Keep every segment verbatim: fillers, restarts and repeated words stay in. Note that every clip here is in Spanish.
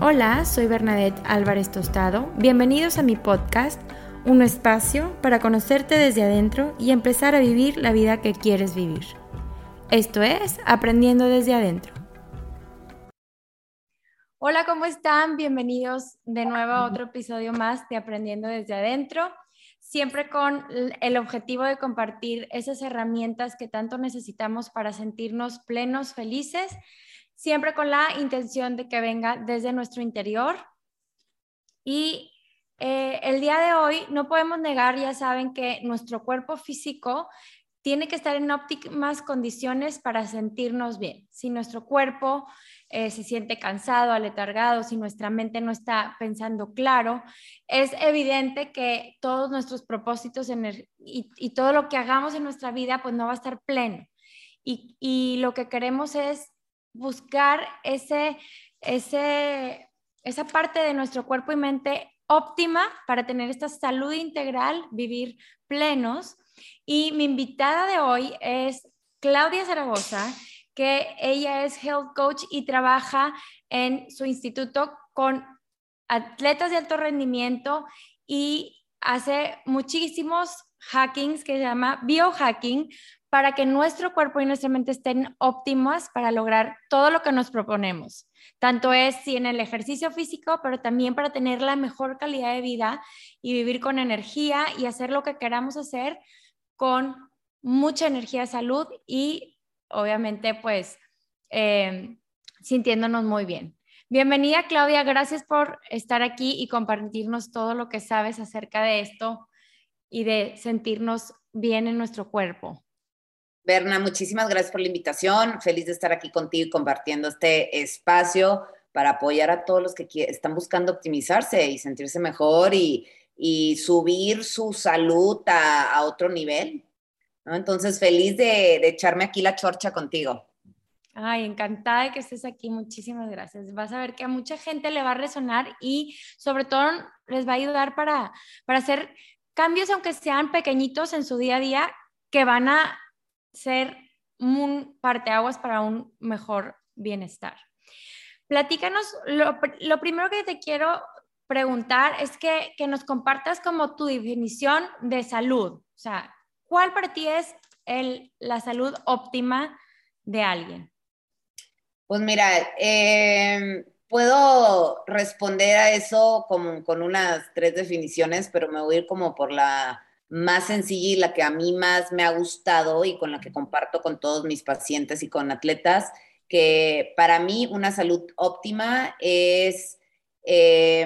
Hola, soy Bernadette Álvarez Tostado. Bienvenidos a mi podcast, un espacio para conocerte desde adentro y empezar a vivir la vida que quieres vivir. Esto es Aprendiendo desde Adentro. Hola, ¿cómo están? Bienvenidos de nuevo a otro episodio más de Aprendiendo desde Adentro, siempre con el objetivo de compartir esas herramientas que tanto necesitamos para sentirnos plenos, felices, siempre con la intención de que venga desde nuestro interior. Y eh, el día de hoy no podemos negar, ya saben, que nuestro cuerpo físico tiene que estar en óptimas condiciones para sentirnos bien. Si nuestro cuerpo eh, se siente cansado, aletargado, si nuestra mente no está pensando claro, es evidente que todos nuestros propósitos y, y todo lo que hagamos en nuestra vida pues no va a estar pleno. Y, y lo que queremos es buscar ese, ese, esa parte de nuestro cuerpo y mente óptima para tener esta salud integral, vivir plenos. Y mi invitada de hoy es Claudia Zaragoza, que ella es health coach y trabaja en su instituto con atletas de alto rendimiento y hace muchísimos hackings que se llama biohacking para que nuestro cuerpo y nuestra mente estén óptimas para lograr todo lo que nos proponemos. Tanto es sí, en el ejercicio físico, pero también para tener la mejor calidad de vida y vivir con energía y hacer lo que queramos hacer con mucha energía, salud y obviamente pues eh, sintiéndonos muy bien. Bienvenida, Claudia, gracias por estar aquí y compartirnos todo lo que sabes acerca de esto y de sentirnos bien en nuestro cuerpo. Berna, muchísimas gracias por la invitación. Feliz de estar aquí contigo y compartiendo este espacio para apoyar a todos los que están buscando optimizarse y sentirse mejor y, y subir su salud a, a otro nivel, ¿no? Entonces, feliz de, de echarme aquí la chorcha contigo. Ay, encantada de que estés aquí. Muchísimas gracias. Vas a ver que a mucha gente le va a resonar y sobre todo les va a ayudar para, para hacer cambios, aunque sean pequeñitos en su día a día, que van a ser un parteaguas para un mejor bienestar. Platícanos, lo, lo primero que te quiero preguntar es que, que nos compartas como tu definición de salud. O sea, ¿cuál para ti es el, la salud óptima de alguien? Pues mira, eh, puedo responder a eso como, con unas tres definiciones, pero me voy a ir como por la más sencilla y la que a mí más me ha gustado y con la que comparto con todos mis pacientes y con atletas, que para mí una salud óptima es eh,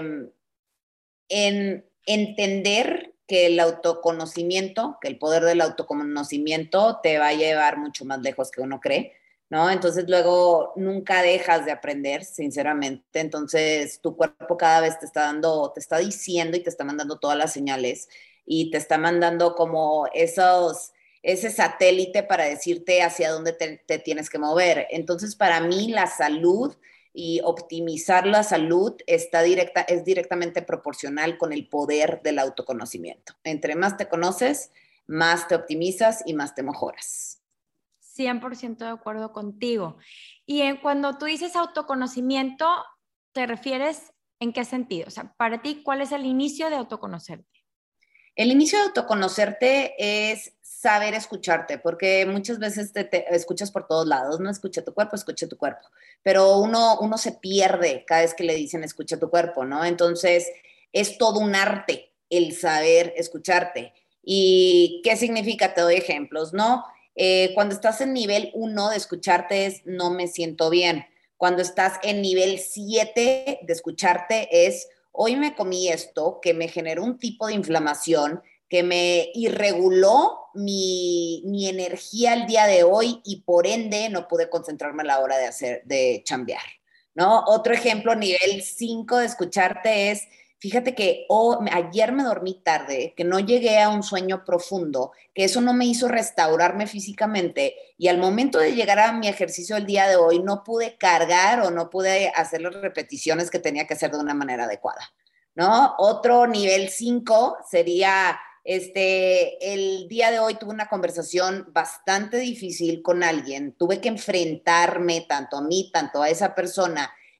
en entender que el autoconocimiento, que el poder del autoconocimiento te va a llevar mucho más lejos que uno cree, ¿no? Entonces luego nunca dejas de aprender, sinceramente. Entonces tu cuerpo cada vez te está dando, te está diciendo y te está mandando todas las señales y te está mandando como esos, ese satélite para decirte hacia dónde te, te tienes que mover. Entonces para mí la salud y optimizar la salud está directa, es directamente proporcional con el poder del autoconocimiento. Entre más te conoces, más te optimizas y más te mejoras. cien por ciento de acuerdo contigo. Y en, cuando tú dices autoconocimiento, ¿te refieres en qué sentido? O sea, para ti, ¿cuál es el inicio de autoconocerte? El inicio de autoconocerte es saber escucharte, porque muchas veces te, te escuchas por todos lados, no escucha tu cuerpo, escucha tu cuerpo, pero uno, uno se pierde cada vez que le dicen escucha tu cuerpo, ¿no? Entonces, es todo un arte el saber escucharte. ¿Y qué significa? Te doy ejemplos, ¿no? Eh, cuando estás en nivel uno de escucharte es no me siento bien. Cuando estás en nivel siete de escucharte es hoy me comí esto que me generó un tipo de inflamación que me irreguló mi, mi energía el día de hoy y por ende no pude concentrarme a la hora de hacer, de chambear, ¿no? Otro ejemplo, nivel cinco de escucharte es, fíjate que oh, ayer me dormí tarde, que no llegué a un sueño profundo, que eso no me hizo restaurarme físicamente y al momento de llegar a mi ejercicio del día de hoy no pude cargar o no pude hacer las repeticiones que tenía que hacer de una manera adecuada, ¿no? Otro nivel cinco sería, este, el día de hoy tuve una conversación bastante difícil con alguien, tuve que enfrentarme tanto a mí, tanto a esa persona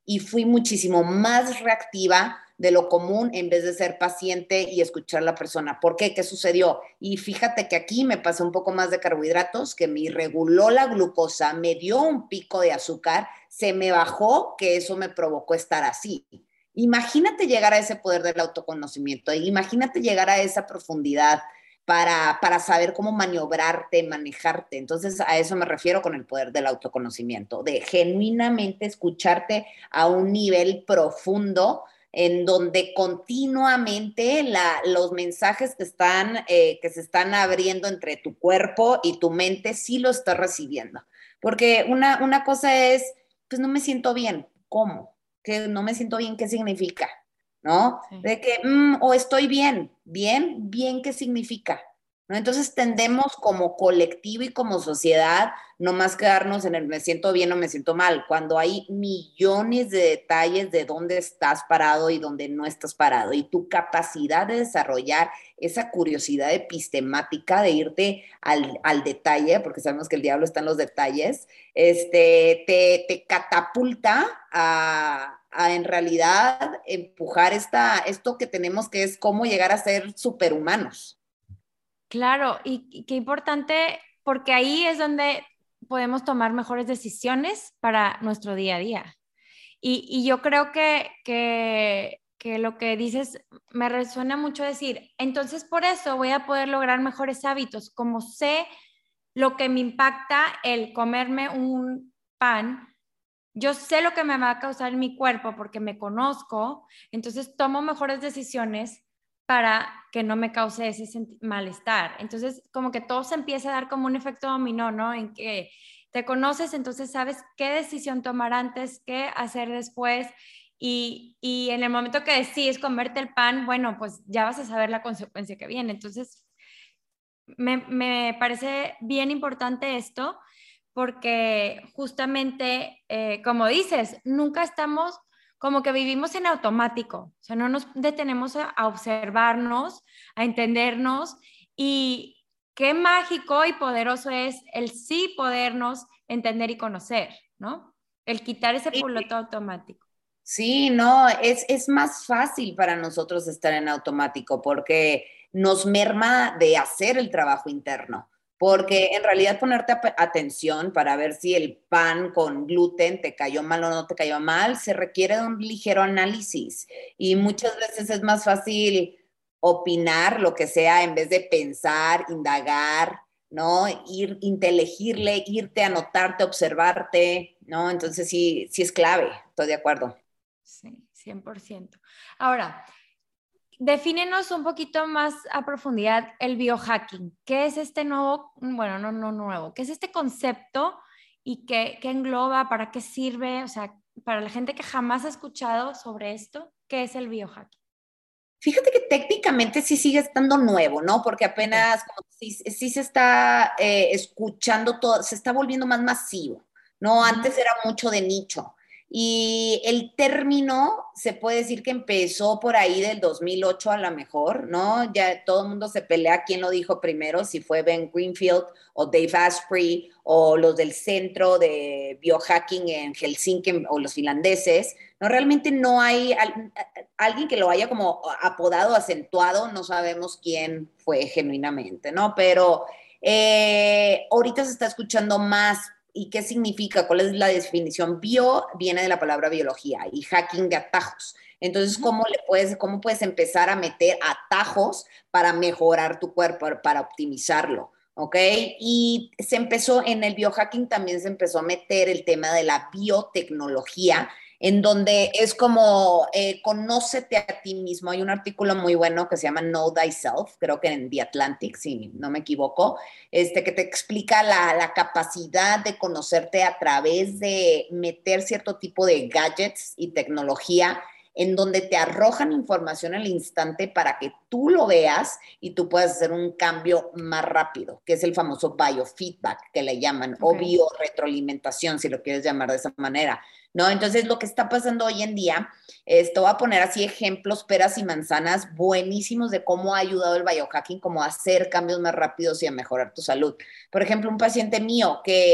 y fui muchísimo más reactiva de lo común en vez de ser paciente y escuchar a la persona. ¿Por qué? ¿Qué sucedió? Y fíjate que aquí me pasó un poco más de carbohidratos, que me reguló la glucosa, me dio un pico de azúcar, se me bajó, que eso me provocó estar así. Imagínate llegar a ese poder del autoconocimiento, imagínate llegar a esa profundidad para, para saber cómo maniobrarte, manejarte. Entonces, a eso me refiero con el poder del autoconocimiento, de genuinamente escucharte a un nivel profundo en donde continuamente la, los mensajes que, están, eh, que se están abriendo entre tu cuerpo y tu mente sí lo estás recibiendo. Porque una, una cosa es, pues no me siento bien. ¿Cómo? Que no me siento bien, ¿qué significa? ¿No? Sí. De que, mm, o estoy bien, bien, bien, ¿qué significa? ¿No? Entonces tendemos como colectivo y como sociedad no más quedarnos en el me siento bien o me siento mal, cuando hay millones de detalles de dónde estás parado y dónde no estás parado, y tu capacidad de desarrollar esa curiosidad epistemática de irte al, al detalle, porque sabemos que el diablo está en los detalles, este, te, te catapulta a, a en realidad empujar esta, esto que tenemos, que es cómo llegar a ser superhumanos. Claro, y, y qué importante, porque ahí es donde podemos tomar mejores decisiones para nuestro día a día. Y, y yo creo que, que, que lo que dices me resuena mucho decir, entonces por eso voy a poder lograr mejores hábitos, como sé lo que me impacta el comerme un pan, yo sé lo que me va a causar en mi cuerpo porque me conozco, entonces tomo mejores decisiones para que no me cause ese malestar. Entonces, como que todo se empieza a dar como un efecto dominó, ¿no? En que te conoces, entonces sabes qué decisión tomar antes, qué hacer después. Y, y en el momento que decides comerte el pan, bueno, pues ya vas a saber la consecuencia que viene. Entonces, me, me parece bien importante esto porque justamente, eh, como dices, nunca estamos como que vivimos en automático, o sea, no nos detenemos a, a observarnos, a entendernos y qué mágico y poderoso es el sí podernos entender y conocer, ¿no? El quitar ese piloto automático. Sí, no, es, es más fácil para nosotros estar en automático porque nos merma de hacer el trabajo interno. Porque en realidad ponerte a- atención para ver si el pan con gluten te cayó mal o no te cayó mal, se requiere de un ligero análisis. Y muchas veces es más fácil opinar lo que sea en vez de pensar, indagar, ¿no? Ir, inteligirle, irte, anotarte, observarte, ¿no? Entonces sí, sí es clave, estoy de acuerdo. Sí, cien por ciento. Ahora, defínenos un poquito más a profundidad el biohacking. ¿Qué es este nuevo, bueno, no, no nuevo, qué es este concepto y qué, qué engloba, para qué sirve? O sea, para la gente que jamás ha escuchado sobre esto, ¿qué es el biohacking? Fíjate que técnicamente sí sigue estando nuevo, ¿no? Porque Okay. apenas como sí, sí se está eh, escuchando todo, se está volviendo más masivo, ¿no? Ujú. Antes era mucho de nicho. Y el término se puede decir que empezó por ahí del dos mil ocho a lo mejor, ¿no? Ya todo el mundo se pelea quién lo dijo primero, si fue Ben Greenfield o Dave Asprey o los del centro de biohacking en Helsinki o los finlandeses. No, realmente no hay al, alguien que lo haya como apodado, acentuado, no sabemos quién fue genuinamente, ¿no? Pero eh, ahorita se está escuchando más. ¿Y qué significa? ¿Cuál es la definición? Bio viene de la palabra biología y hacking de atajos. Entonces, Ujú. ¿cómo, le puedes, ¿cómo puedes empezar a meter atajos para mejorar tu cuerpo, para optimizarlo? ¿Ok? Y se empezó, en el biohacking también se empezó a meter el tema de la biotecnología, en donde es como eh, conócete a ti mismo. Hay un artículo muy bueno que se llama Know Thyself, creo que en The Atlantic, si no me equivoco, este, que te explica la, la capacidad de conocerte a través de meter cierto tipo de gadgets y tecnología en donde te arrojan información al instante para que tú lo veas y tú puedas hacer un cambio más rápido, que es el famoso biofeedback que le llaman, o Okay. biorretroalimentación, si lo quieres llamar de esa manera, ¿no? Entonces, lo que está pasando hoy en día, esto va a poner así ejemplos, peras y manzanas buenísimos de cómo ha ayudado el biohacking como a hacer cambios más rápidos y a mejorar tu salud. Por ejemplo, un paciente mío que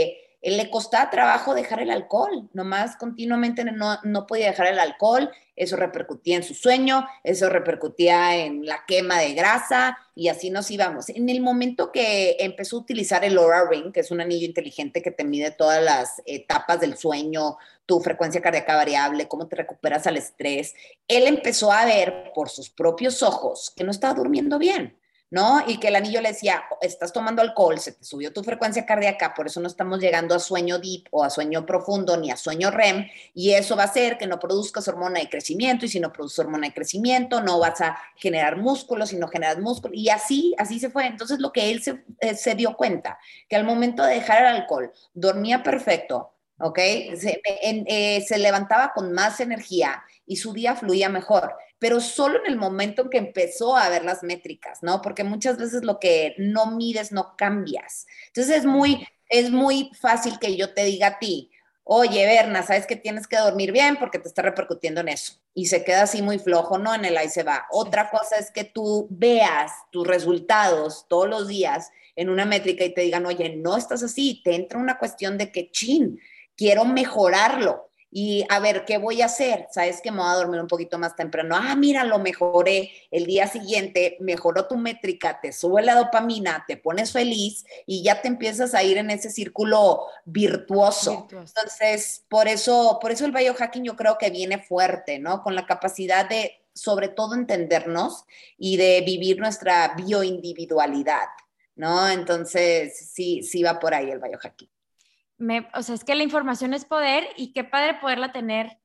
él le costaba trabajo dejar el alcohol, nomás continuamente no, no podía dejar el alcohol, eso repercutía en su sueño, eso repercutía en la quema de grasa y así nos íbamos. En el momento que empezó a utilizar el Oura Ring, que es un anillo inteligente que te mide todas las etapas del sueño, tu frecuencia cardíaca variable, cómo te recuperas al estrés, él empezó a ver por sus propios ojos que no estaba durmiendo bien, ¿no? Y que el anillo le decía, estás tomando alcohol, se te subió tu frecuencia cardíaca, por eso no estamos llegando a sueño deep o a sueño profundo ni a sueño R E M, y eso va a hacer que no produzcas hormona de crecimiento, y si no produces hormona de crecimiento, no vas a generar músculos, si no generas músculos, y así, así se fue. Entonces lo que él se, eh, se dio cuenta, que al momento de dejar el alcohol, dormía perfecto, ¿ok? Se, en, eh, se levantaba con más energía y su día fluía mejor, pero solo en el momento en que empezó a ver las métricas, ¿no? Porque muchas veces lo que no mides no cambias. Entonces es muy, es muy fácil que yo te diga a ti, oye, Berna, sabes que tienes que dormir bien porque te está repercutiendo en eso. Y se queda así muy flojo, ¿no? En el ahí se va. Sí. Otra cosa es que tú veas tus resultados todos los días en una métrica y te digan, oye, no estás así. Te entra una cuestión de que, chin, quiero mejorarlo. Y a ver, ¿qué voy a hacer? ¿Sabes que me voy a dormir un poquito más temprano? Ah, mira, lo mejoré. El día siguiente mejoró tu métrica, te sube la dopamina, te pones feliz y ya te empiezas a ir en ese círculo virtuoso. virtuoso. Entonces, por eso, por eso el biohacking yo creo que viene fuerte, ¿no? Con la capacidad de, sobre todo, entendernos y de vivir nuestra bioindividualidad, ¿no? Entonces, sí, sí va por ahí el biohacking. Me, o sea, es que la información es poder y qué padre poderla tener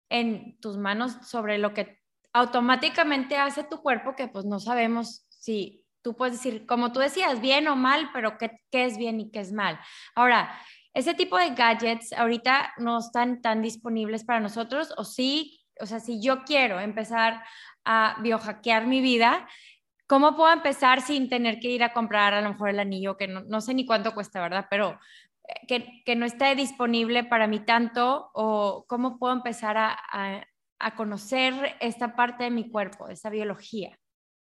en tus manos sobre lo que automáticamente hace tu cuerpo, que pues no sabemos si tú puedes decir, como tú decías, bien o mal, pero qué, qué es bien y qué es mal. Ahora, ese tipo de gadgets ahorita no están tan disponibles para nosotros, o sí, o sea, si yo quiero empezar a biohackear mi vida, ¿cómo puedo empezar sin tener que ir a comprar a lo mejor el anillo, que no, no sé ni cuánto cuesta, ¿verdad? Pero que, que no esté disponible para mí tanto, o cómo puedo empezar a, a, a conocer esta parte de mi cuerpo, esta biología.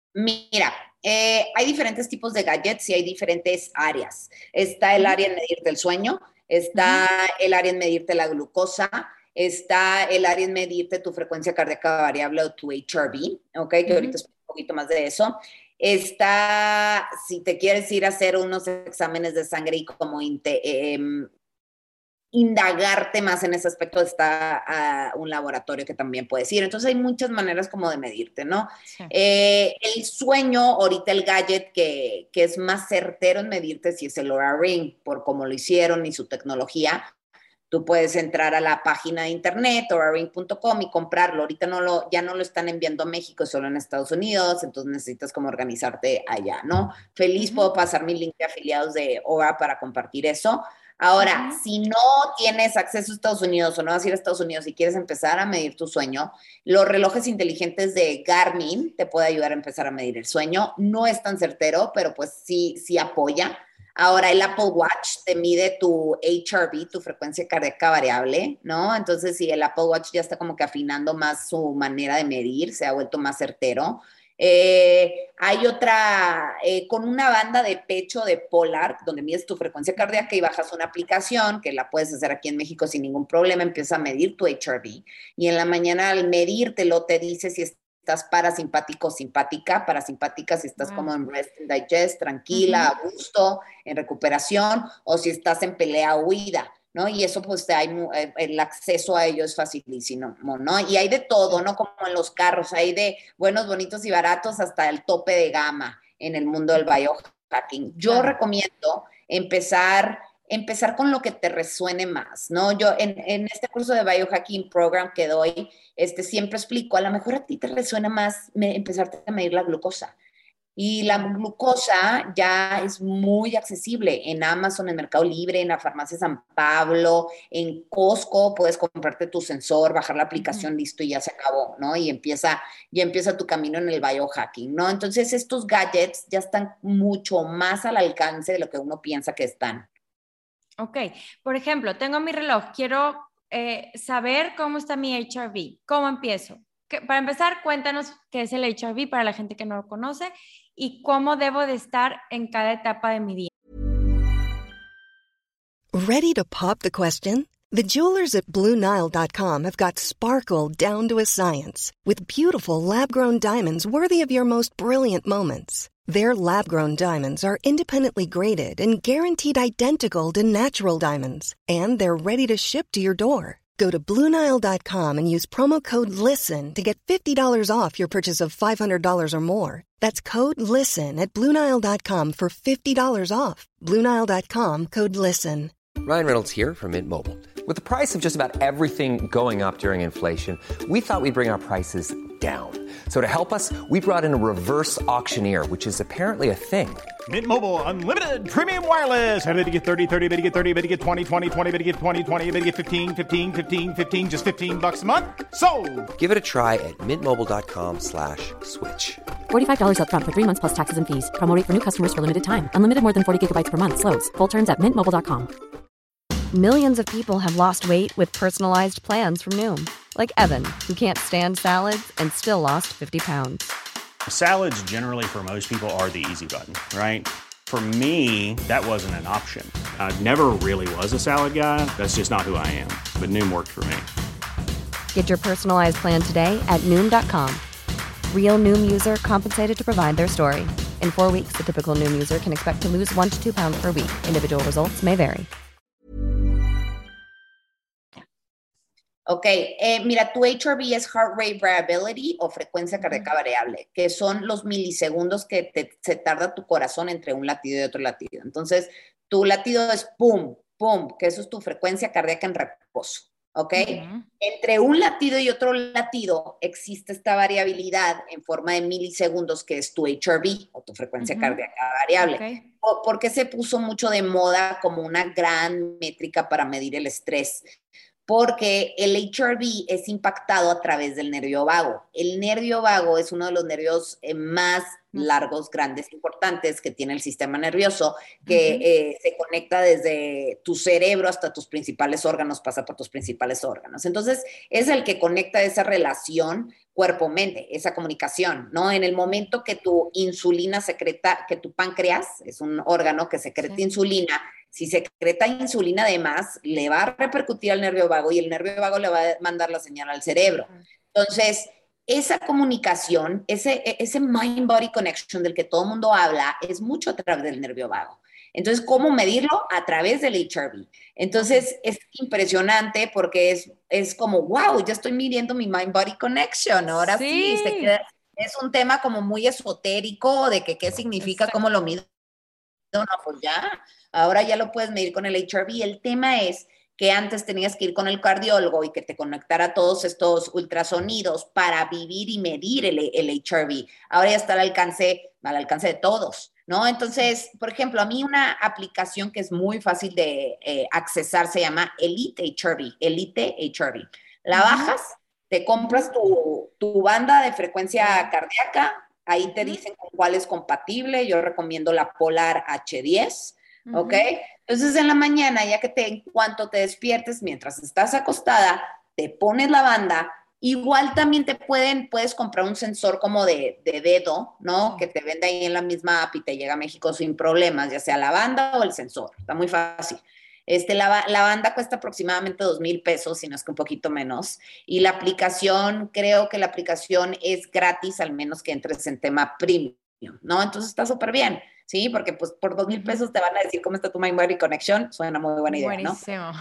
Mira, eh, hay diferentes tipos de gadgets y hay diferentes áreas. Está el área en medirte el sueño, está uh-huh. el área en medirte la glucosa, está el área en medirte tu frecuencia cardíaca variable o tu H R V, ¿ok? Que uh-huh. ahorita es un poquito más de eso. Está, si te quieres ir a hacer unos exámenes de sangre y como inte, eh, indagarte más en ese aspecto, está uh, un laboratorio que también puedes ir. Entonces hay muchas maneras como de medirte, ¿no? Sí. Eh, el sueño, ahorita el gadget que, que es más certero en medirte, si es el Oura Ring, por cómo lo hicieron y su tecnología. Tú puedes entrar a la página de internet, oura ring punto com, y comprarlo. Ahorita no lo, ya no lo están enviando a México, solo en Estados Unidos, entonces necesitas como organizarte allá, ¿no? Feliz uh-huh. puedo pasar mi link de afiliados de Oura para compartir eso. Ahora, uh-huh. si no tienes acceso a Estados Unidos o no vas a ir a Estados Unidos y quieres empezar a medir tu sueño, los relojes inteligentes de Garmin te pueden ayudar a empezar a medir el sueño. No es tan certero, pero pues sí, sí apoya. Ahora, el Apple Watch te mide tu H R V, tu frecuencia cardíaca variable, ¿no? Entonces, sí, el Apple Watch ya está como que afinando más su manera de medir, se ha vuelto más certero. Eh, hay otra, eh, con una banda de pecho de Polar, donde mides tu frecuencia cardíaca y bajas una aplicación, que la puedes hacer aquí en México sin ningún problema, empieza a medir tu H R V. Y en la mañana al medírtelo te dice si es estás parasimpático o simpática, parasimpática si estás wow. como en rest and digest, tranquila, uh-huh. a gusto, en recuperación, o si estás en pelea o huida, ¿no? Y eso pues hay, el acceso a ello es facilísimo, ¿no? Y hay de todo, ¿no? Como en los carros, hay de buenos, bonitos y baratos hasta el tope de gama en el mundo del biohacking. Yo claro. recomiendo empezar... empezar con lo que te resuene más, ¿no? Yo en, en este curso de Biohacking Program que doy, este, siempre explico, a lo mejor a ti te resuena más me, empezarte a medir la glucosa. Y la glucosa ya es muy accesible en Amazon, en Mercado Libre, en la farmacia San Pablo, en Costco, puedes comprarte tu sensor, bajar la aplicación, uh-huh. listo, y ya se acabó, ¿no? Y empieza, ya empieza tu camino en el biohacking, ¿no? Entonces estos gadgets ya están mucho más al alcance de lo que uno piensa que están. Ok, por ejemplo, tengo mi reloj, quiero eh, saber cómo está mi H R V. ¿Cómo empiezo? Que, para empezar, cuéntanos qué es el H R V para la gente que no lo conoce y cómo debo de estar en cada etapa de mi día. Ready to pop the question? The jewelers at Blue Nile dot com have got sparkle down to a science with beautiful lab-grown diamonds worthy of your most brilliant moments. Their lab-grown diamonds are independently graded and guaranteed identical to natural diamonds, and they're ready to ship to your door. Go to Blue Nile dot com and use promo code LISTEN to get fifty dollars off your purchase of five hundred dollars or more. That's code LISTEN at Blue Nile dot com for fifty dollars off. Blue Nile dot com, code LISTEN. Ryan Reynolds here from Mint Mobile. With the price of just about everything going up during inflation, we thought we'd bring our prices down. So to help us, we brought in a reverse auctioneer, which is apparently a thing. Mint Mobile Unlimited Premium Wireless. How to get thirty, thirty, how to get thirty, how to get twenty, twenty, twenty, how to get twenty, twenty, how to get fifteen, fifteen, fifteen, fifteen, just fifteen bucks a month? Sold! Give it a try at mintmobile.com slash switch. forty-five dollars up front for three months plus taxes and fees. Promo rate for new customers for limited time. Unlimited more than forty gigabytes per month. Slows full terms at mint mobile dot com. Millions of people have lost weight with personalized plans from Noom. Like Evan, who can't stand salads and still lost fifty pounds. Salads generally for most people are the easy button, right? For me, that wasn't an option. I never really was a salad guy. That's just not who I am. But Noom worked for me. Get your personalized plan today at Noom dot com. Real Noom user compensated to provide their story. In four weeks, the typical Noom user can expect to lose one to two pounds per week. Individual results may vary. Ok, eh, mira, tu H R V es Heart Rate Variability o frecuencia cardíaca variable, que son los milisegundos que te, se tarda tu corazón entre un latido y otro latido. Entonces, tu latido es pum, pum, que eso es tu frecuencia cardíaca en reposo, ¿ok? Uh-huh. Entre un latido y otro latido existe esta variabilidad en forma de milisegundos, que es tu H R V o tu frecuencia uh-huh. cardíaca variable. Okay. ¿Por qué se puso mucho de moda como una gran métrica para medir el estrés? Porque el H R V es impactado a través del nervio vago. El nervio vago es uno de los nervios eh, más largos, grandes, importantes que tiene el sistema nervioso, que uh-huh. eh, se conecta desde tu cerebro hasta tus principales órganos, pasa por tus principales órganos. Entonces, es el que conecta esa relación cuerpo-mente, esa comunicación, ¿no? En el momento que tu insulina secreta, que tu páncreas es un órgano que secreta sí. insulina, si secreta insulina además, le va a repercutir al nervio vago y el nervio vago le va a mandar la señal al cerebro. Entonces, esa comunicación, ese, ese mind-body connection del que todo el mundo habla, es mucho a través del nervio vago. Entonces, ¿cómo medirlo? A través del H R V. Entonces, es impresionante porque es, es como, wow, ya estoy midiendo mi mind-body connection. Ahora sí, sí se queda, es un tema como muy esotérico de que qué significa, exacto. Cómo lo mido. No, pues ya, ahora ya lo puedes medir con el H R V. El tema es que antes tenías que ir con el cardiólogo y que te conectara todos estos ultrasonidos para vivir y medir el, el H R V. Ahora ya está al alcance, al alcance de todos, ¿no? Entonces, por ejemplo, a mí una aplicación que es muy fácil de eh, accesar se llama Elite H R V, Elite H R V. La bajas, te compras tu, tu banda de frecuencia cardíaca, ahí te dicen con cuál es compatible. Yo recomiendo la Polar H diez, uh-huh. ¿ok? Entonces, en la mañana, ya que te, en cuanto te despiertes, mientras estás acostada, te pones la banda. Igual también te pueden, puedes comprar un sensor como de, de dedo, ¿no? Uh-huh. Que te vende ahí en la misma app y te llega a México sin problemas, ya sea la banda o el sensor. Está muy fácil. Este, la, la banda cuesta aproximadamente dos mil pesos, si no es que un poquito menos. Y la aplicación, creo que la aplicación es gratis, al menos que entres en tema premium, ¿no? Entonces está súper bien, ¿sí? Porque pues por dos mil pesos te van a decir cómo está tu mind-body connection. Suena muy buena idea, buenísimo. ¿No?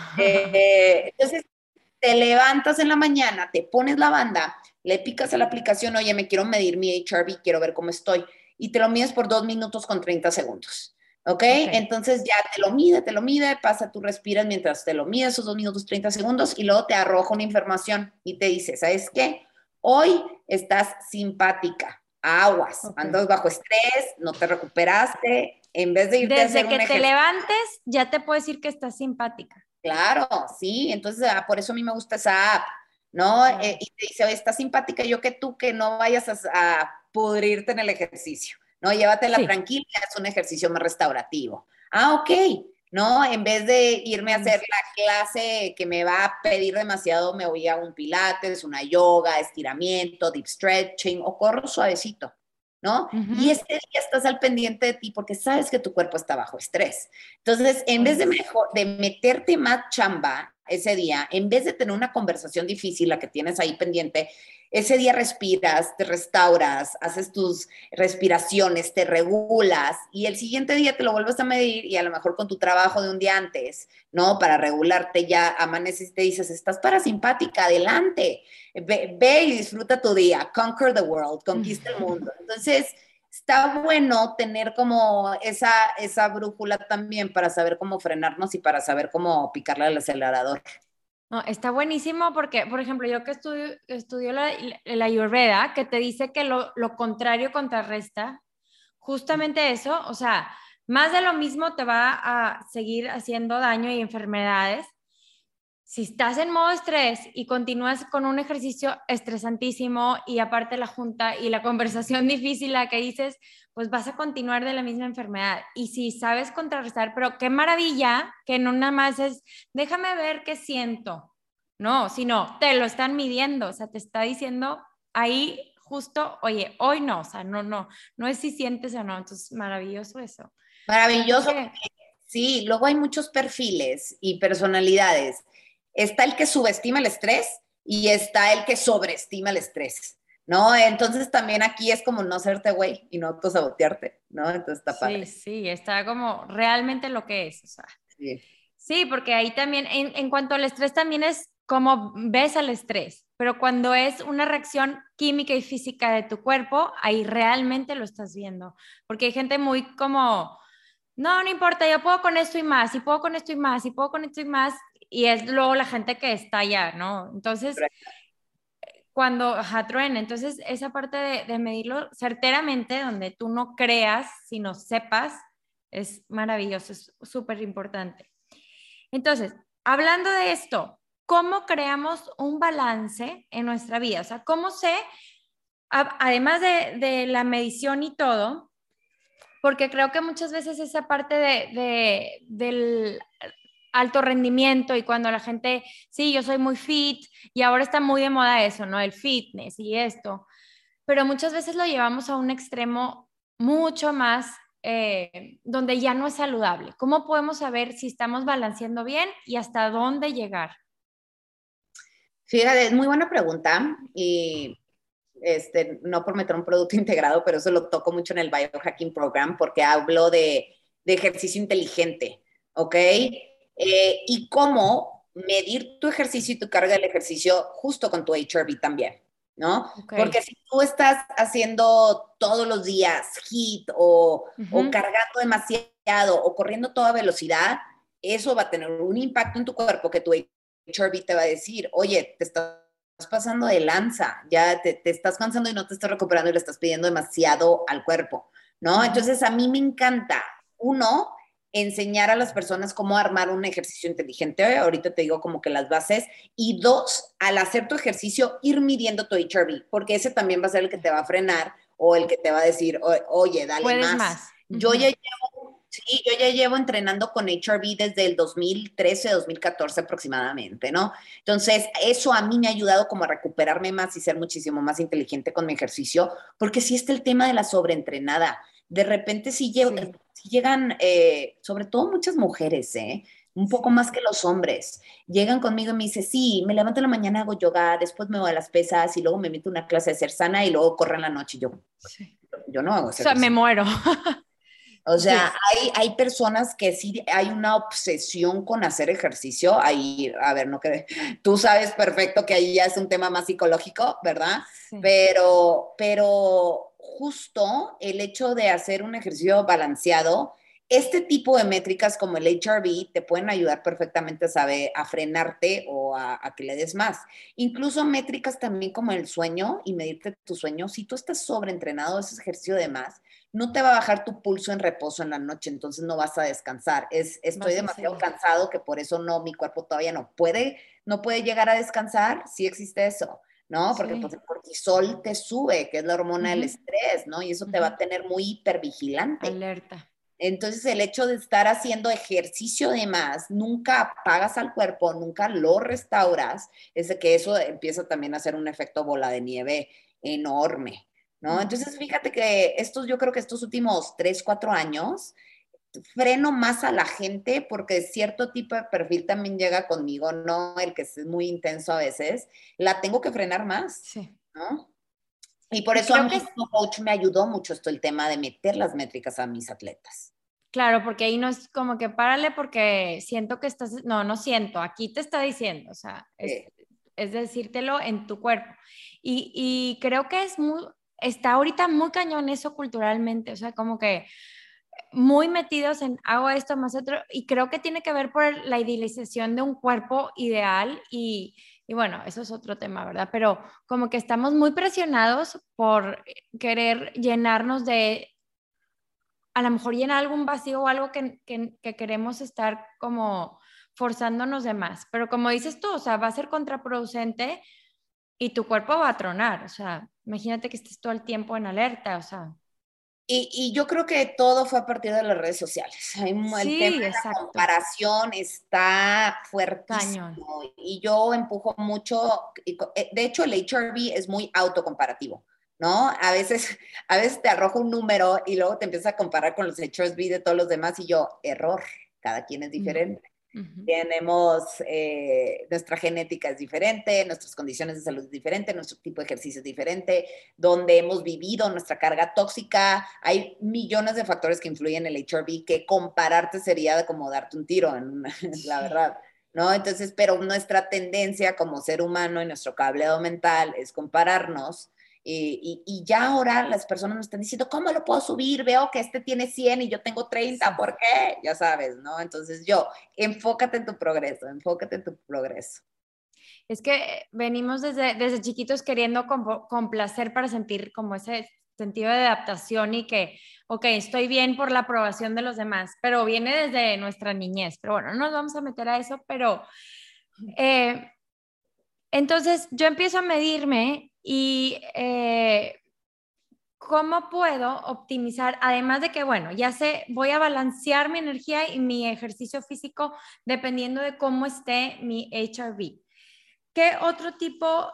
Eh, entonces, te levantas en la mañana, te pones la banda, le picas a la aplicación, oye, me quiero medir mi H R V, quiero ver cómo estoy. Y te lo mides por dos minutos con treinta segundos. ¿Okay? ¿Ok? Entonces ya te lo mide, te lo mide, pasa, tú respiras mientras te lo mide esos dos minutos, treinta segundos, y luego te arroja una información y te dice, ¿sabes qué? Hoy estás simpática, aguas, okay. Andas bajo estrés, no te recuperaste, en vez de irte Desde a hacer un que te ejercicio. levantes, ya te puedo decir que estás simpática. Claro, sí, entonces ah, por eso a mí me gusta esa app, ¿no? Uh-huh. Eh, y te dice, oye, estás simpática, yo que tú, que no vayas a, a pudrirte en el ejercicio. No, llévatela sí. tranquila, es un ejercicio más restaurativo. Ah, ok, ¿no? En vez de irme a hacer la clase que me va a pedir demasiado, me voy a un pilates, una yoga, estiramiento, deep stretching, o corro suavecito, ¿no? Uh-huh. Y ese día estás al pendiente de ti porque sabes que tu cuerpo está bajo estrés. Entonces, en vez de, mejor, de meterte más chamba ese día, en vez de tener una conversación difícil, la que tienes ahí pendiente, ese día respiras, te restauras, haces tus respiraciones, te regulas y el siguiente día te lo vuelves a medir y a lo mejor con tu trabajo de un día antes, ¿no? Para regularte ya amaneces y te dices, estás parasimpática, adelante, ve, ve y disfruta tu día, conquer the world, conquista el mundo. Entonces, está bueno tener como esa, esa brújula también para saber cómo frenarnos y para saber cómo picarle al acelerador. No, está buenísimo porque, por ejemplo, yo que estudio, estudio la, la Ayurveda, que te dice que lo, lo contrario contrarresta, justamente eso, o sea, más de lo mismo te va a seguir haciendo daño y enfermedades. Si estás en modo estrés y continúas con un ejercicio estresantísimo y aparte la junta y la conversación difícil la que dices, pues vas a continuar de la misma enfermedad. Y si sabes contrarrestar, pero qué maravilla que no nada más es, déjame ver qué siento. No, sino te lo están midiendo, o sea, te está diciendo ahí justo, oye, hoy no, o sea, no, no, no es si sientes o no. Entonces, maravilloso eso. Maravilloso. Que, sí, luego hay muchos perfiles y personalidades. Está el que subestima el estrés y está el que sobreestima el estrés, ¿no? Entonces también aquí es como no hacerte güey y no autosabotearte, ¿no? Entonces está padre. Sí, sí, está como realmente lo que es, o sea. Sí, sí porque ahí también, en, en cuanto al estrés también es como ves al estrés, pero cuando es una reacción química y física de tu cuerpo, ahí realmente lo estás viendo, porque hay gente muy como, no, no importa, yo puedo con esto y más, y puedo con esto y más, y puedo con esto y más, y es luego la gente que está allá, ¿no? Entonces, cuando, ajá, truena, entonces esa parte de, de medirlo certeramente, donde tú no creas, sino sepas, es maravilloso, es súper importante. Entonces, hablando de esto, ¿cómo creamos un balance en nuestra vida? O sea, ¿cómo sé, a, además de, de la medición y todo, porque creo que muchas veces esa parte de, de, del alto rendimiento y cuando la gente, sí, yo soy muy fit y ahora está muy de moda eso, ¿no? El fitness y esto, pero muchas veces lo llevamos a un extremo mucho más eh, donde ya no es saludable. ¿Cómo podemos saber si estamos balanceando bien y hasta dónde llegar? Fíjate, es muy buena pregunta y este, no por meter un producto integrado, pero eso lo toco mucho en el Biohacking Program porque hablo de, de ejercicio inteligente, ¿ok? Eh, y cómo medir tu ejercicio y tu carga del ejercicio justo con tu H R V también, ¿no? Okay. Porque si tú estás haciendo todos los días HIIT o, uh-huh. o cargando demasiado o corriendo a toda velocidad, eso va a tener un impacto en tu cuerpo que tu H R V te va a decir, oye, te estás pasando de lanza, ya te, te estás cansando y no te estás recuperando y le estás pidiendo demasiado al cuerpo, ¿no? Uh-huh. Entonces a mí me encanta, uno, enseñar a las personas cómo armar un ejercicio inteligente, ahorita te digo como que las bases, y dos, al hacer tu ejercicio, ir midiendo tu H R V, porque ese también va a ser el que te va a frenar o el que te va a decir, oye, dale Puedes más. más. Yo uh-huh. ya llevo, sí, yo ya llevo entrenando con H R V desde el dos mil trece, dos mil catorce aproximadamente, ¿no? Entonces, eso a mí me ha ayudado como a recuperarme más y ser muchísimo más inteligente con mi ejercicio, porque sí está el tema de la sobreentrenada. De repente sí, sí. sí llegan, eh, sobre todo muchas mujeres, ¿eh? Un poco más que los hombres. Llegan conmigo y me dicen, sí, me levanto en la mañana, hago yoga, después me voy a las pesas y luego me meto una clase de ser sana y luego corro en la noche. Y yo, sí. yo no hago eso. O sea, me muero. O sea, sí. hay, hay personas que sí hay una obsesión con hacer ejercicio. Ahí, a ver, no que tú sabes perfecto que ahí ya es un tema más psicológico, ¿verdad? Sí. Pero, pero justo el hecho de hacer un ejercicio balanceado, este tipo de métricas como el H R V te pueden ayudar perfectamente a saber, a frenarte o a, a que le des más. Incluso métricas también como el sueño y medirte tu sueño. Si tú estás sobreentrenado, ese ejercicio de más, no te va a bajar tu pulso en reposo en la noche, entonces no vas a descansar. Es, estoy demasiado cansado que por eso no, mi cuerpo todavía no puede, no puede llegar a descansar. Sí existe eso, ¿no? Porque sí. pues, el cortisol te sube, que es la hormona uh-huh. del estrés, ¿no? Y eso uh-huh. te va a tener muy hipervigilante. Alerta. Entonces, el hecho de estar haciendo ejercicio de más, nunca apagas al cuerpo, nunca lo restauras, es de que eso empieza también a hacer un efecto bola de nieve enorme, ¿no? Entonces, fíjate que estos, yo creo que estos últimos tres, cuatro años, freno más a la gente porque cierto tipo de perfil también llega conmigo, no el que es muy intenso a veces, la tengo que frenar más, Sí. ¿no? Y por Y eso a creo mí que es- como coach me ayudó mucho esto, el tema de meter las métricas a mis atletas. Claro, porque ahí no es como que párale porque siento que estás, no, no siento, aquí te está diciendo, o sea, es, Sí. es decírtelo en tu cuerpo. Y, y creo que es muy, está ahorita muy cañón eso culturalmente, o sea, como que muy metidos en hago esto más otro, y creo que tiene que ver por la idealización de un cuerpo ideal y, y bueno, eso es otro tema, ¿verdad? Pero como que estamos muy presionados por querer llenarnos de a lo mejor llena algún vacío o algo que, que, que queremos estar como forzándonos de más. Pero como dices tú, o sea, va a ser contraproducente y tu cuerpo va a tronar. O sea, imagínate que estés todo el tiempo en alerta, o sea. Y, y yo creo que todo fue a partir de las redes sociales. Hay un- El tema Sí, de la exacto. comparación está Cañón. fuertísimo y yo empujo mucho, y co- eh, de hecho el H R V es muy autocomparativo, ¿no? A veces, a veces te arroja un número y luego te empiezas a comparar con los H R V de todos los demás y yo, error, cada quien es diferente. Uh-huh. Tenemos, eh, nuestra genética es diferente, nuestras condiciones de salud es diferente, nuestro tipo de ejercicio es diferente, donde hemos vivido, nuestra carga tóxica, hay millones de factores que influyen en el H R V que compararte sería como darte un tiro, en una, la verdad, ¿no? Entonces, pero nuestra tendencia como ser humano y nuestro cableado mental es compararnos. Y, y, y ya ahora las personas nos están diciendo, ¿cómo lo puedo subir? Veo que este tiene cien y yo tengo treinta, Sí. ¿por qué? Ya sabes, ¿no? Entonces yo, enfócate en tu progreso, enfócate en tu progreso. Es que venimos desde, desde chiquitos queriendo compo- complacer para sentir como ese sentido de adaptación y que, ok, estoy bien por la aprobación de los demás, pero viene desde nuestra niñez. Pero bueno, no nos vamos a meter a eso, pero eh, entonces yo empiezo a medirme y eh, ¿cómo puedo optimizar? Además de que, bueno, ya sé, voy a balancear mi energía y mi ejercicio físico dependiendo de cómo esté mi H R V. ¿Qué otro tipo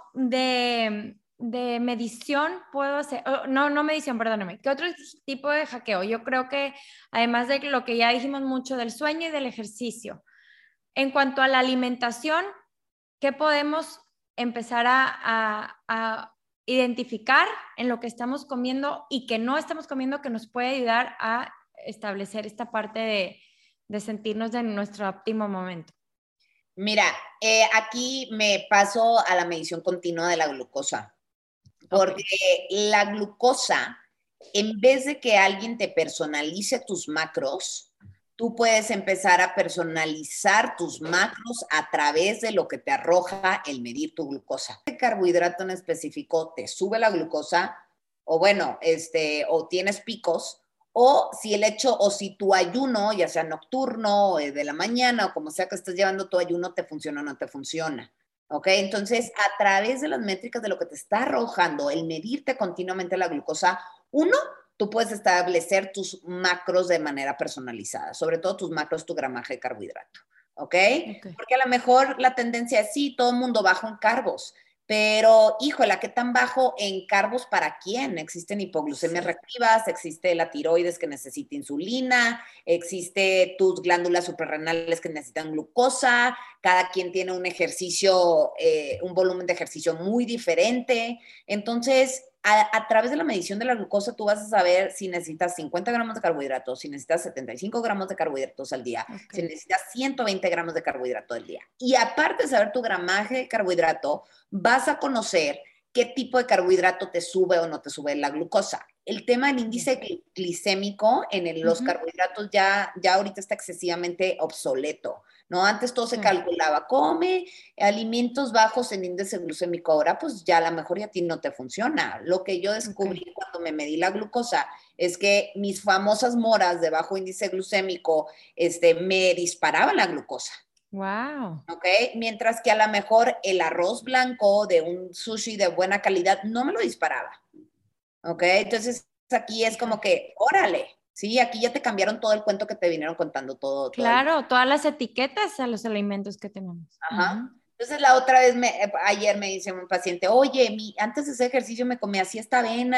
de, de medición puedo hacer? Oh, no, no medición, perdóname. ¿Qué otro tipo de hackeo? Yo creo que además de lo que ya dijimos mucho del sueño y del ejercicio, en cuanto a la alimentación, ¿qué podemos empezar a, a, a identificar en lo que estamos comiendo y que no estamos comiendo que nos puede ayudar a establecer esta parte de, de sentirnos en nuestro óptimo momento? Mira, eh, aquí me paso a la medición continua de la glucosa, porque okay. La glucosa, en vez de que alguien te personalice tus macros, tú puedes empezar a personalizar tus macros a través de lo que te arroja el medir tu glucosa. ¿Qué carbohidrato en específico te sube la glucosa? O bueno, este, o tienes picos, o si el hecho, o si tu ayuno, ya sea nocturno, o de la mañana, o como sea que estés llevando tu ayuno, te funciona o no te funciona. ¿Ok? Entonces, a través de las métricas de lo que te está arrojando, el medirte continuamente la glucosa, uno, tú puedes establecer tus macros de manera personalizada, sobre todo tus macros, tu gramaje de carbohidrato, ¿ok? okay. Porque a lo mejor la tendencia es, sí, todo el mundo bajo en carbos, pero, híjola, ¿qué tan bajo en carbos para quién? Existen hipoglucemias sí. reactivas, existe la tiroides que necesita insulina, existe tus glándulas suprarrenales que necesitan glucosa, cada quien tiene un ejercicio, eh, un volumen de ejercicio muy diferente, entonces, A, a través de la medición de la glucosa, tú vas a saber si necesitas cincuenta gramos de carbohidratos, si necesitas setenta y cinco gramos de carbohidratos al día, okay. si necesitas ciento veinte gramos de carbohidrato al día. Y aparte de saber tu gramaje de carbohidrato, vas a conocer qué tipo de carbohidrato te sube o no te sube la glucosa. El tema del índice okay. glicémico en el, los uh-huh. carbohidratos ya, ya ahorita está excesivamente obsoleto, ¿no? Antes todo se sí. calculaba, come alimentos bajos en índice glucémico, ahora pues ya a lo mejor ya a ti no te funciona. Lo que yo descubrí okay. cuando me medí la glucosa es que mis famosas moras de bajo índice glucémico este, me disparaban la glucosa. Wow. ¿Ok? Mientras que a lo mejor el arroz blanco de un sushi de buena calidad no me lo disparaba. ¿Ok? Entonces aquí es como que, órale, sí, aquí ya te cambiaron todo el cuento que te vinieron contando todo. Claro, todo el... todas las etiquetas a los alimentos que tenemos. Ajá. Uh-huh. Entonces la otra vez, me, ayer me dice un paciente, oye, mi, antes de ese ejercicio me comía así esta avena,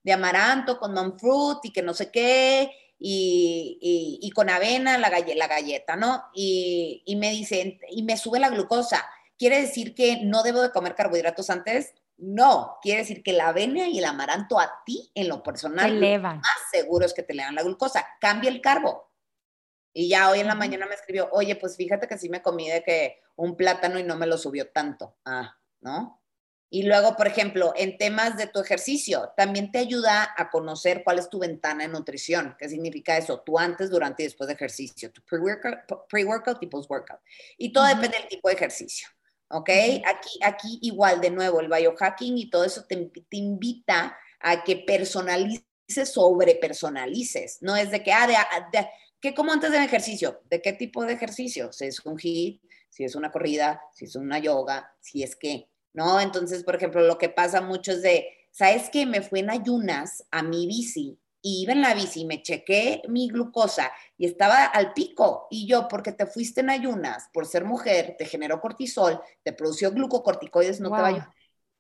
de amaranto con monk fruit y que no sé qué, y, y, y con avena la, galle, la galleta, ¿no? Y, y me dicen, y me sube la glucosa. ¿Quiere decir que no debo de comer carbohidratos antes? No, quiere decir que la avena y el amaranto a ti, en lo personal, te elevan. Lo más seguro es que te elevan la glucosa. Cambia el carbo. Y ya hoy en la uh-huh. mañana me escribió, oye, pues fíjate que sí me comí de que un plátano y no me lo subió tanto. Ah, ¿no? Y luego, por ejemplo, en temas de tu ejercicio, también te ayuda a conocer cuál es tu ventana de nutrición. ¿Qué significa eso? Tu antes, durante y después de ejercicio. Tu pre-workout, pre-workout y post-workout. Y todo uh-huh. depende del tipo de ejercicio. ¿Ok? Uh-huh. Aquí, aquí igual, de nuevo, el biohacking y todo eso te, te invita a que personalices sobre personalices. No es de que, ah, de, de ¿qué como antes del ejercicio? ¿De qué tipo de ejercicio? Si es un hit, si es una corrida, si es una yoga, si es que, ¿no? Entonces, por ejemplo, lo que pasa mucho es de, ¿sabes qué? Me fui en ayunas a mi bici y iba en la bici y me chequé mi glucosa y estaba al pico. Y yo, porque te fuiste en ayunas, por ser mujer, te generó cortisol, te produció glucocorticoides, no wow. te va a ayudar.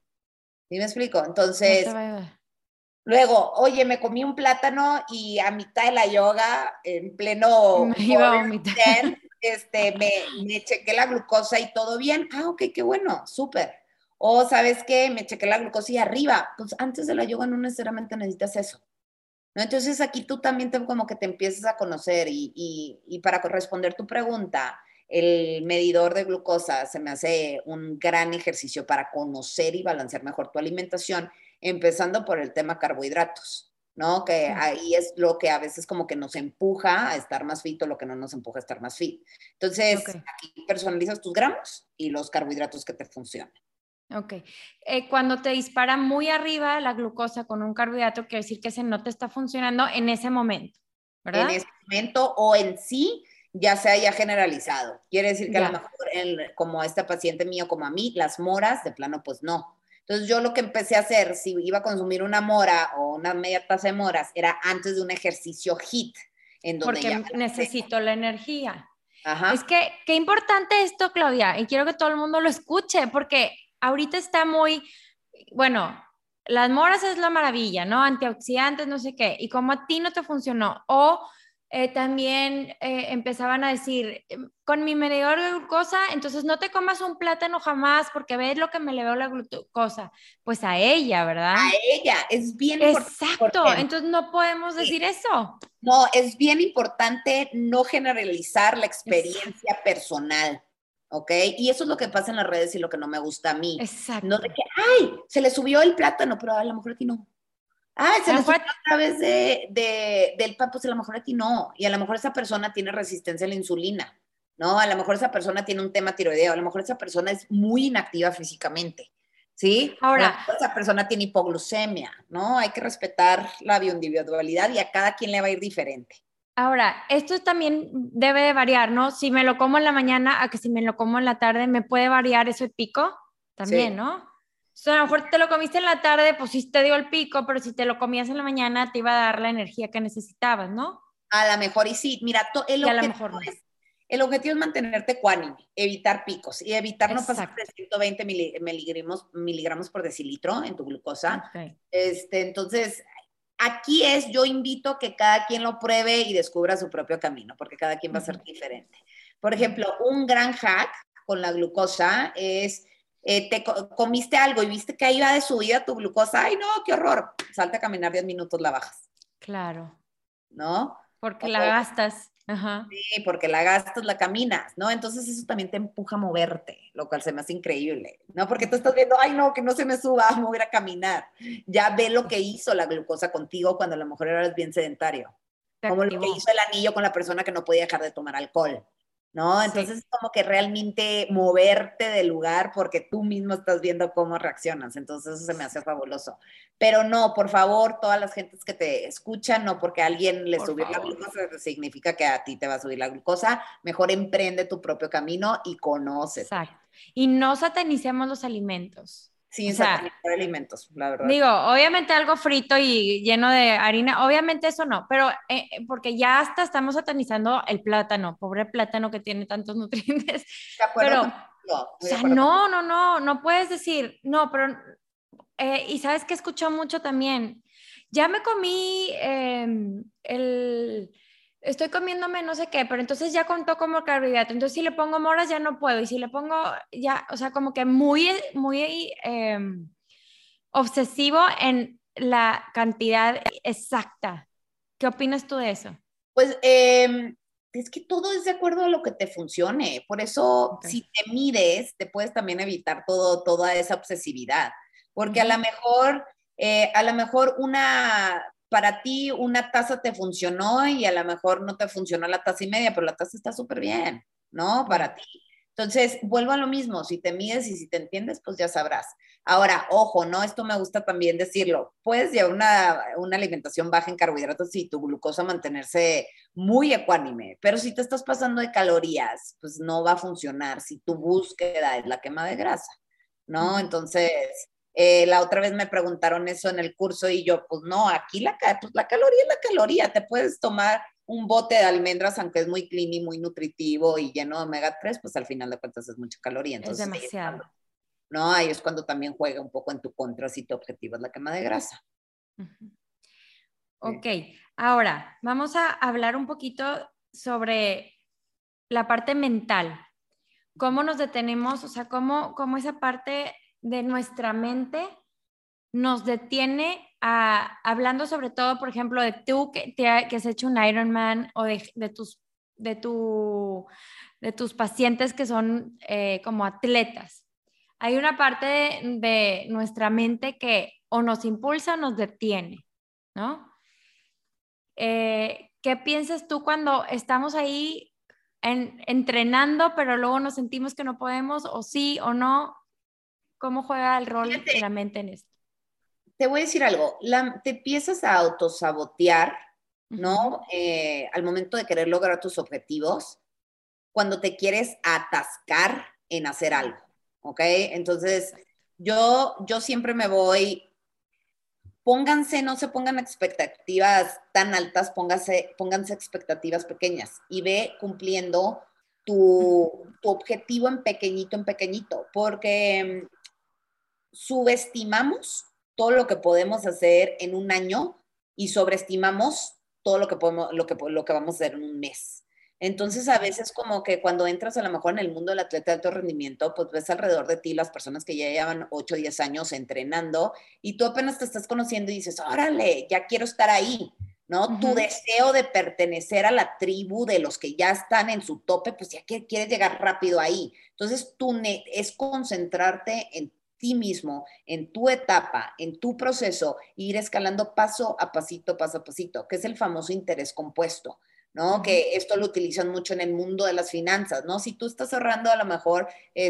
¿Sí me explico? Entonces... No te va a ayudar. Luego, oye, me comí un plátano y a mitad de la yoga, en pleno me iba a vomitar. Este, me, me chequé la glucosa y todo bien. Ah, ok, qué bueno, súper. O, ¿sabes qué? Me chequé la glucosa y arriba. Pues antes de la yoga no necesariamente necesitas eso, ¿no? Entonces aquí tú también te, como que te empiezas a conocer y, y, y para responder tu pregunta, el medidor de glucosa se me hace un gran ejercicio para conocer y balancear mejor tu alimentación, empezando por el tema carbohidratos, ¿no? Que sí. ahí es lo que a veces como que nos empuja a estar más fit o lo que no nos empuja a estar más fit. Entonces, okay. aquí personalizas tus gramos y los carbohidratos que te funcionan. Ok. Eh, cuando te dispara muy arriba la glucosa con un carbohidrato, quiere decir que ese no te está funcionando en ese momento, ¿verdad? En ese momento o en sí ya se haya generalizado. Quiere decir que ya. a lo mejor, el, como a este paciente mío, como a mí, las moras, de plano, pues no. Entonces yo lo que empecé a hacer, si iba a consumir una mora o una media taza de moras, era antes de un ejercicio HIIT. En donde Porque ya necesito la energía. Ajá. Es que, qué importante esto, Claudia, y quiero que todo el mundo lo escuche, porque ahorita está muy, bueno, las moras es la maravilla, ¿no? Antioxidantes, no sé qué, y como a ti no te funcionó, o eh, también eh, empezaban a decir, con mi medidor de glucosa, entonces no te comas un plátano jamás, porque ves lo que me elevó la glucosa. Pues a ella, ¿verdad? A ella, es bien importante. Exacto, entonces no podemos decir sí. eso. No, es bien importante no generalizar la experiencia Exacto. personal. ¿Ok? Y eso es lo que pasa en las redes y lo que no me gusta a mí. Exacto. No de que, ay, se le subió el plátano, pero a lo mejor a ti no. Ay, se le subió a través de, de, del pan, pues a lo mejor a ti no. Y a lo mejor esa persona tiene resistencia a la insulina, ¿no? A lo mejor esa persona tiene un tema tiroideo, a lo mejor esa persona es muy inactiva físicamente, ¿sí? Ahora, a lo mejor esa persona tiene hipoglucemia, ¿no? Hay que respetar la bioindividualidad y a cada quien le va a ir diferente. Ahora, esto también debe de variar, ¿no? Si me lo como en la mañana a que si me lo como en la tarde, ¿me puede variar ese pico? También, sí. ¿no? O sea, a lo mejor te lo comiste en la tarde, pues sí te dio el pico, pero si te lo comías en la mañana te iba a dar la energía que necesitabas, ¿no? A lo mejor y sí. Mira, to, el, objetivo mejor no. es, el objetivo es mantenerte ecuánime, evitar picos y evitar Exacto. no pasar de ciento veinte miligramos, miligramos por decilitro en tu glucosa. Okay. Este, entonces... Aquí es, yo invito que cada quien lo pruebe y descubra su propio camino, porque cada quien va a ser diferente. Por ejemplo, un gran hack con la glucosa es, eh, te comiste algo y viste que ahí va de subida tu glucosa, ¡ay no, qué horror! Salte a caminar diez minutos, la bajas. Claro. ¿No? Porque o la gastas. Ajá. Sí, porque la gastas, la caminas, ¿no? Entonces eso también te empuja a moverte, lo cual se me hace increíble, ¿no? Porque tú estás viendo, ay no, que no se me suba, me voy a ir a caminar. Ya ve lo que hizo la glucosa contigo cuando a lo mejor eras bien sedentario. Como lo que hizo el anillo con la persona que no podía dejar de tomar alcohol, ¿no? Entonces sí. es como que realmente moverte del lugar porque tú mismo estás viendo cómo reaccionas. Entonces eso se me hace fabuloso. Pero no, por favor, todas las gentes que te escuchan, no porque a alguien le por subió favor. la glucosa, significa que a ti te va a subir la glucosa. Mejor emprende tu propio camino y conoces. Exacto. Y no satanicemos los alimentos. Sin o sea, satanizar alimentos, la verdad. Digo, obviamente algo frito y lleno de harina, obviamente eso no, pero eh, porque ya hasta estamos satanizando el plátano, pobre plátano que tiene tantos nutrientes. De acuerdo pero, contigo, o sea, no, no, no, no puedes decir, no, pero, eh, y sabes que escucho mucho también, ya me comí eh, el... Estoy comiéndome no sé qué, pero entonces ya contó como carbohidrato. Entonces si le pongo moras ya no puedo. Y si le pongo ya, o sea, como que muy, muy eh, obsesivo en la cantidad exacta. ¿Qué opinas tú de eso? Pues eh, es que todo es de acuerdo a lo que te funcione. Por eso, Okay. si te mides, te puedes también evitar todo, toda esa obsesividad. Porque Uh-huh. a lo mejor, eh, a lo mejor una, para ti una taza te funcionó y a lo mejor no te funcionó la taza y media, pero la taza está súper bien, ¿no? Para Right. ti. Entonces, vuelvo a lo mismo, si te mides y si te entiendes, pues ya sabrás. Ahora, ojo, ¿no? Esto me gusta también decirlo. Puedes llevar una, una alimentación baja en carbohidratos y tu glucosa mantenerse muy ecuánime, pero si te estás pasando de calorías, pues no va a funcionar si tu búsqueda es la quema de grasa, ¿no? Entonces, eh, la otra vez me preguntaron eso en el curso y yo, pues no, aquí la, pues la caloría es la caloría, te puedes tomar un bote de almendras, aunque es muy clean y muy nutritivo y lleno de omega tres, pues al final de cuentas es mucha caloría. Entonces, es demasiado. ahí es cuando, no, ahí es cuando también juega un poco en tu contra si tu objetivo es la quema de grasa. Uh-huh. Ok, ahora vamos a hablar un poquito sobre la parte mental. ¿Cómo nos detenemos? O sea, cómo, cómo esa parte de nuestra mente nos detiene a, hablando sobre todo, por ejemplo, de tú que, te, que has hecho un Ironman o de, de, tus, de, tu, de tus pacientes que son eh, como atletas. Hay una parte de, de nuestra mente que o nos impulsa o nos detiene, ¿no? Eh, ¿qué piensas tú cuando estamos ahí en, entrenando, pero luego nos sentimos que no podemos, o sí o no? ¿Cómo juega el rol Fíjate, de la mente en esto? te voy a decir algo, la, te empiezas a autosabotear, ¿no? Uh-huh. Eh, al momento de querer lograr tus objetivos, cuando te quieres atascar en hacer algo, ¿ok? Entonces, yo, yo siempre me voy, pónganse, no se pongan expectativas tan altas, pónganse, pónganse expectativas pequeñas y ve cumpliendo tu, tu objetivo en pequeñito, en pequeñito, porque subestimamos todo lo que podemos hacer en un año y sobreestimamos todo lo que, podemos, lo que, lo que vamos a hacer en un mes. Entonces, a veces como que cuando entras a lo mejor en el mundo del atleta de alto rendimiento, pues ves alrededor de ti las personas que ya llevan ocho o diez años entrenando y tú apenas te estás conociendo y dices, órale, ya quiero estar ahí, ¿no? Uh-huh. Tu deseo de pertenecer a la tribu de los que ya están en su tope, pues ya quieres llegar rápido ahí. Entonces, tú es concentrarte en ti mismo, en tu etapa, en tu proceso, e ir escalando paso a pasito, paso a pasito, que es el famoso interés compuesto, ¿no? Uh-huh. Que esto lo utilizan mucho en el mundo de las finanzas, ¿no? Si tú estás ahorrando a lo mejor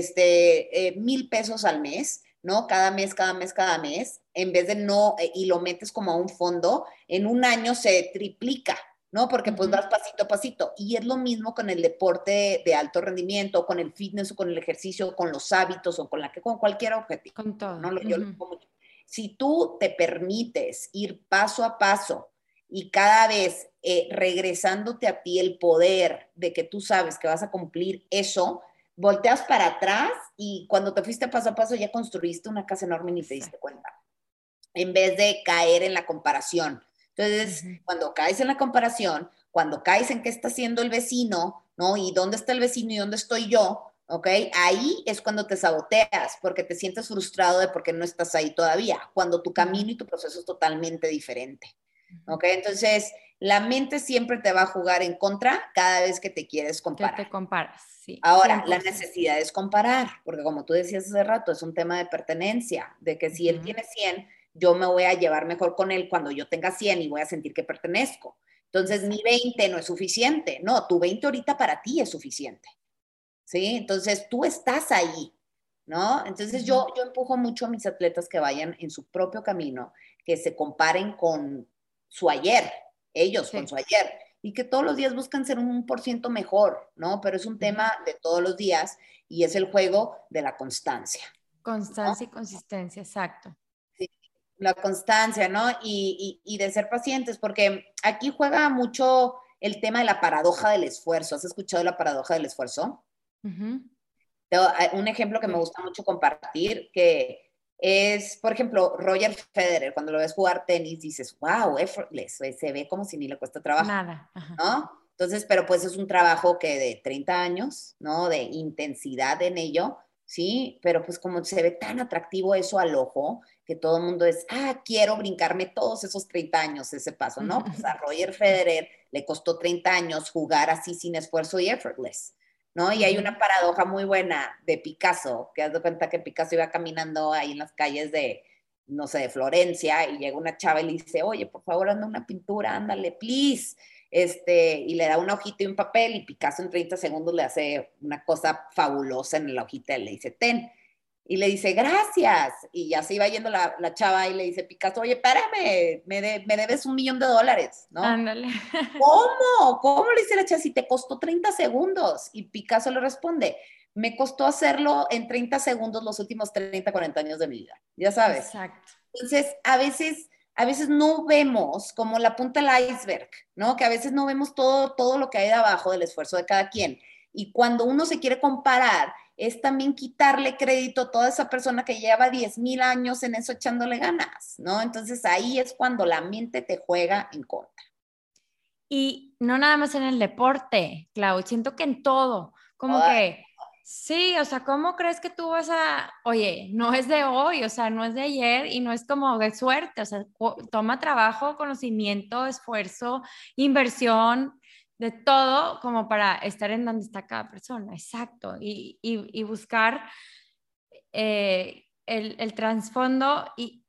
este, eh, mil pesos al mes, ¿no? Cada mes, cada mes, cada mes, en vez de no, eh, y lo metes como a un fondo, en un año se triplica, ¿no? Porque pues vas pasito a pasito. Y es lo mismo con el deporte de alto rendimiento, con el fitness, o con el ejercicio, con los hábitos, o con, la, con cualquier objetivo. Con todo. ¿No? Yo uh-huh. lo digo mucho. Si tú te permites ir paso a paso y cada vez eh, regresándote a ti el poder de que tú sabes que vas a cumplir eso, volteas para atrás y cuando te fuiste paso a paso ya construiste una casa enorme y ni te diste cuenta. En vez de caer en la comparación. Entonces, uh-huh. cuando caes en la comparación, cuando caes en qué está haciendo el vecino, ¿no? Y dónde está el vecino y dónde estoy yo, ¿ok? Ahí es cuando te saboteas, porque te sientes frustrado de por qué no estás ahí todavía, cuando tu camino y tu proceso es totalmente diferente, ¿ok? Entonces, la mente siempre te va a jugar en contra cada vez que te quieres comparar. Que te comparas, sí. Ahora, cien por ciento. La necesidad es comparar, porque como tú decías hace rato, es un tema de pertenencia, de que si uh-huh. él tiene cien, yo me voy a llevar mejor con él cuando yo tenga cien y voy a sentir que pertenezco. Entonces, mi veinte no es suficiente. No, tu veinte ahorita para ti es suficiente. ¿Sí? Entonces, tú estás ahí, ¿no? Entonces, uh-huh. yo, yo empujo mucho a mis atletas que vayan en su propio camino, que se comparen con su ayer, ellos sí. con su ayer, y que todos los días buscan ser un por ciento mejor, ¿no? Pero es un uh-huh. tema de todos los días y es el juego de la constancia. Constancia, ¿no? Y consistencia, exacto. La constancia, ¿no? Y, y, y de ser pacientes, porque aquí juega mucho el tema de la paradoja del esfuerzo. ¿Has escuchado la paradoja del esfuerzo? Uh-huh. Un ejemplo que sí. me gusta mucho compartir, que es, por ejemplo, Roger Federer. Cuando lo ves jugar tenis, dices, wow, effortless, se ve como si ni le cuesta trabajo. Nada. Ajá. ¿No? Entonces, pero pues es un trabajo que de treinta años, ¿no? De intensidad en ello, ¿sí? Pero pues como se ve tan atractivo eso al ojo, que todo el mundo es, ah, quiero brincarme todos esos treinta años, ese paso, ¿no? Pues a Roger Federer le costó treinta años jugar así sin esfuerzo y effortless, ¿no? Y hay una paradoja muy buena de Picasso, que has de cuenta que Picasso iba caminando ahí en las calles de, no sé, de Florencia, y llega una chava y le dice, oye, por favor, anda una pintura, ándale, please. Este, y le da una hojita y un papel, y Picasso en treinta segundos le hace una cosa fabulosa en la hojita, y le dice, ten, y le dice, gracias, y ya se iba yendo la, la chava, y le dice Picasso, oye, espérame, me, de, me debes un millón de dólares, ¿no? Ándale. ¿Cómo? ¿Cómo le dice la chava si te costó treinta segundos? Y Picasso le responde, me costó hacerlo en treinta segundos los últimos treinta, cuarenta años de mi vida, ya sabes. Exacto. Entonces, a veces... a veces no vemos como la punta del iceberg, ¿no? Que a veces no vemos todo, todo lo que hay de abajo del esfuerzo de cada quien. Y cuando uno se quiere comparar, es también quitarle crédito a toda esa persona que lleva diez mil años en eso echándole ganas, ¿no? Entonces ahí es cuando la mente te juega en contra. Y no nada más en el deporte, Clau, siento que en todo, como Ay. que... Sí, o sea, ¿cómo crees que tú vas a, oye, no es de hoy, o sea, no es de ayer y no es como de suerte, o sea, toma trabajo, conocimiento, esfuerzo, inversión, de todo como para estar en donde está cada persona, exacto, y, y, y buscar eh, el, el trasfondo y,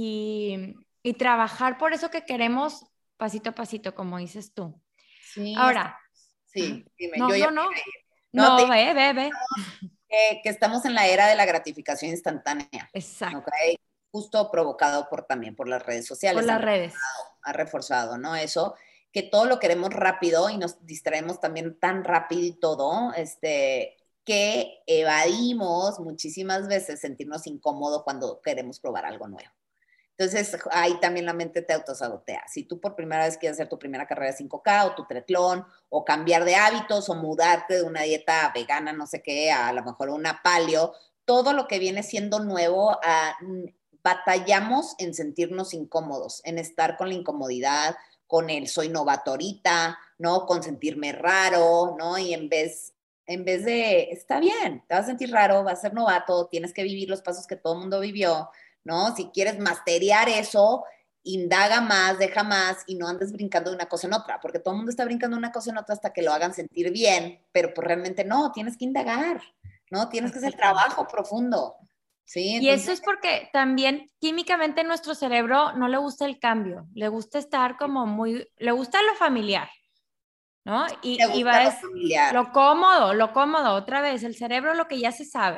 y, y trabajar por eso que queremos pasito a pasito, como dices tú. Sí, ahora, sí, dime, no, yo ya no, no. No, No, te, ve, ve, ve. Que, que estamos en la era de la gratificación instantánea. Exacto. ¿Okay? Justo provocado por, también por las redes sociales. Por las redes. Reforzado, ha reforzado, ¿no? Eso, que todo lo queremos rápido y nos distraemos también tan rápido y todo, este, que evadimos muchísimas veces sentirnos incómodos cuando queremos probar algo nuevo. Entonces, ahí también la mente te autosabotea. Si tú por primera vez quieres hacer tu primera carrera de cinco K o tu triatlón, o cambiar de hábitos, o mudarte de una dieta vegana, no sé qué, a, a lo mejor una paleo, todo lo que viene siendo nuevo, uh, batallamos en sentirnos incómodos, en estar con la incomodidad, con el soy novatorita, ¿no? Con sentirme raro, ¿no? Y en vez, en vez de, está bien, te vas a sentir raro, vas a ser novato, tienes que vivir los pasos que todo el mundo vivió, ¿no? Si quieres masterear eso, indaga más, deja más y no andes brincando de una cosa en otra, porque todo el mundo está brincando de una cosa en otra hasta que lo hagan sentir bien, pero pues realmente no, tienes que indagar, ¿no? Tienes que hacer trabajo profundo, ¿sí? Entonces, y eso es porque también químicamente nuestro cerebro no le gusta el cambio, le gusta estar como muy, le gusta lo familiar, ¿no? Y, le gusta y va lo es familiar. Lo cómodo, lo cómodo, otra vez, el cerebro lo que ya se sabe.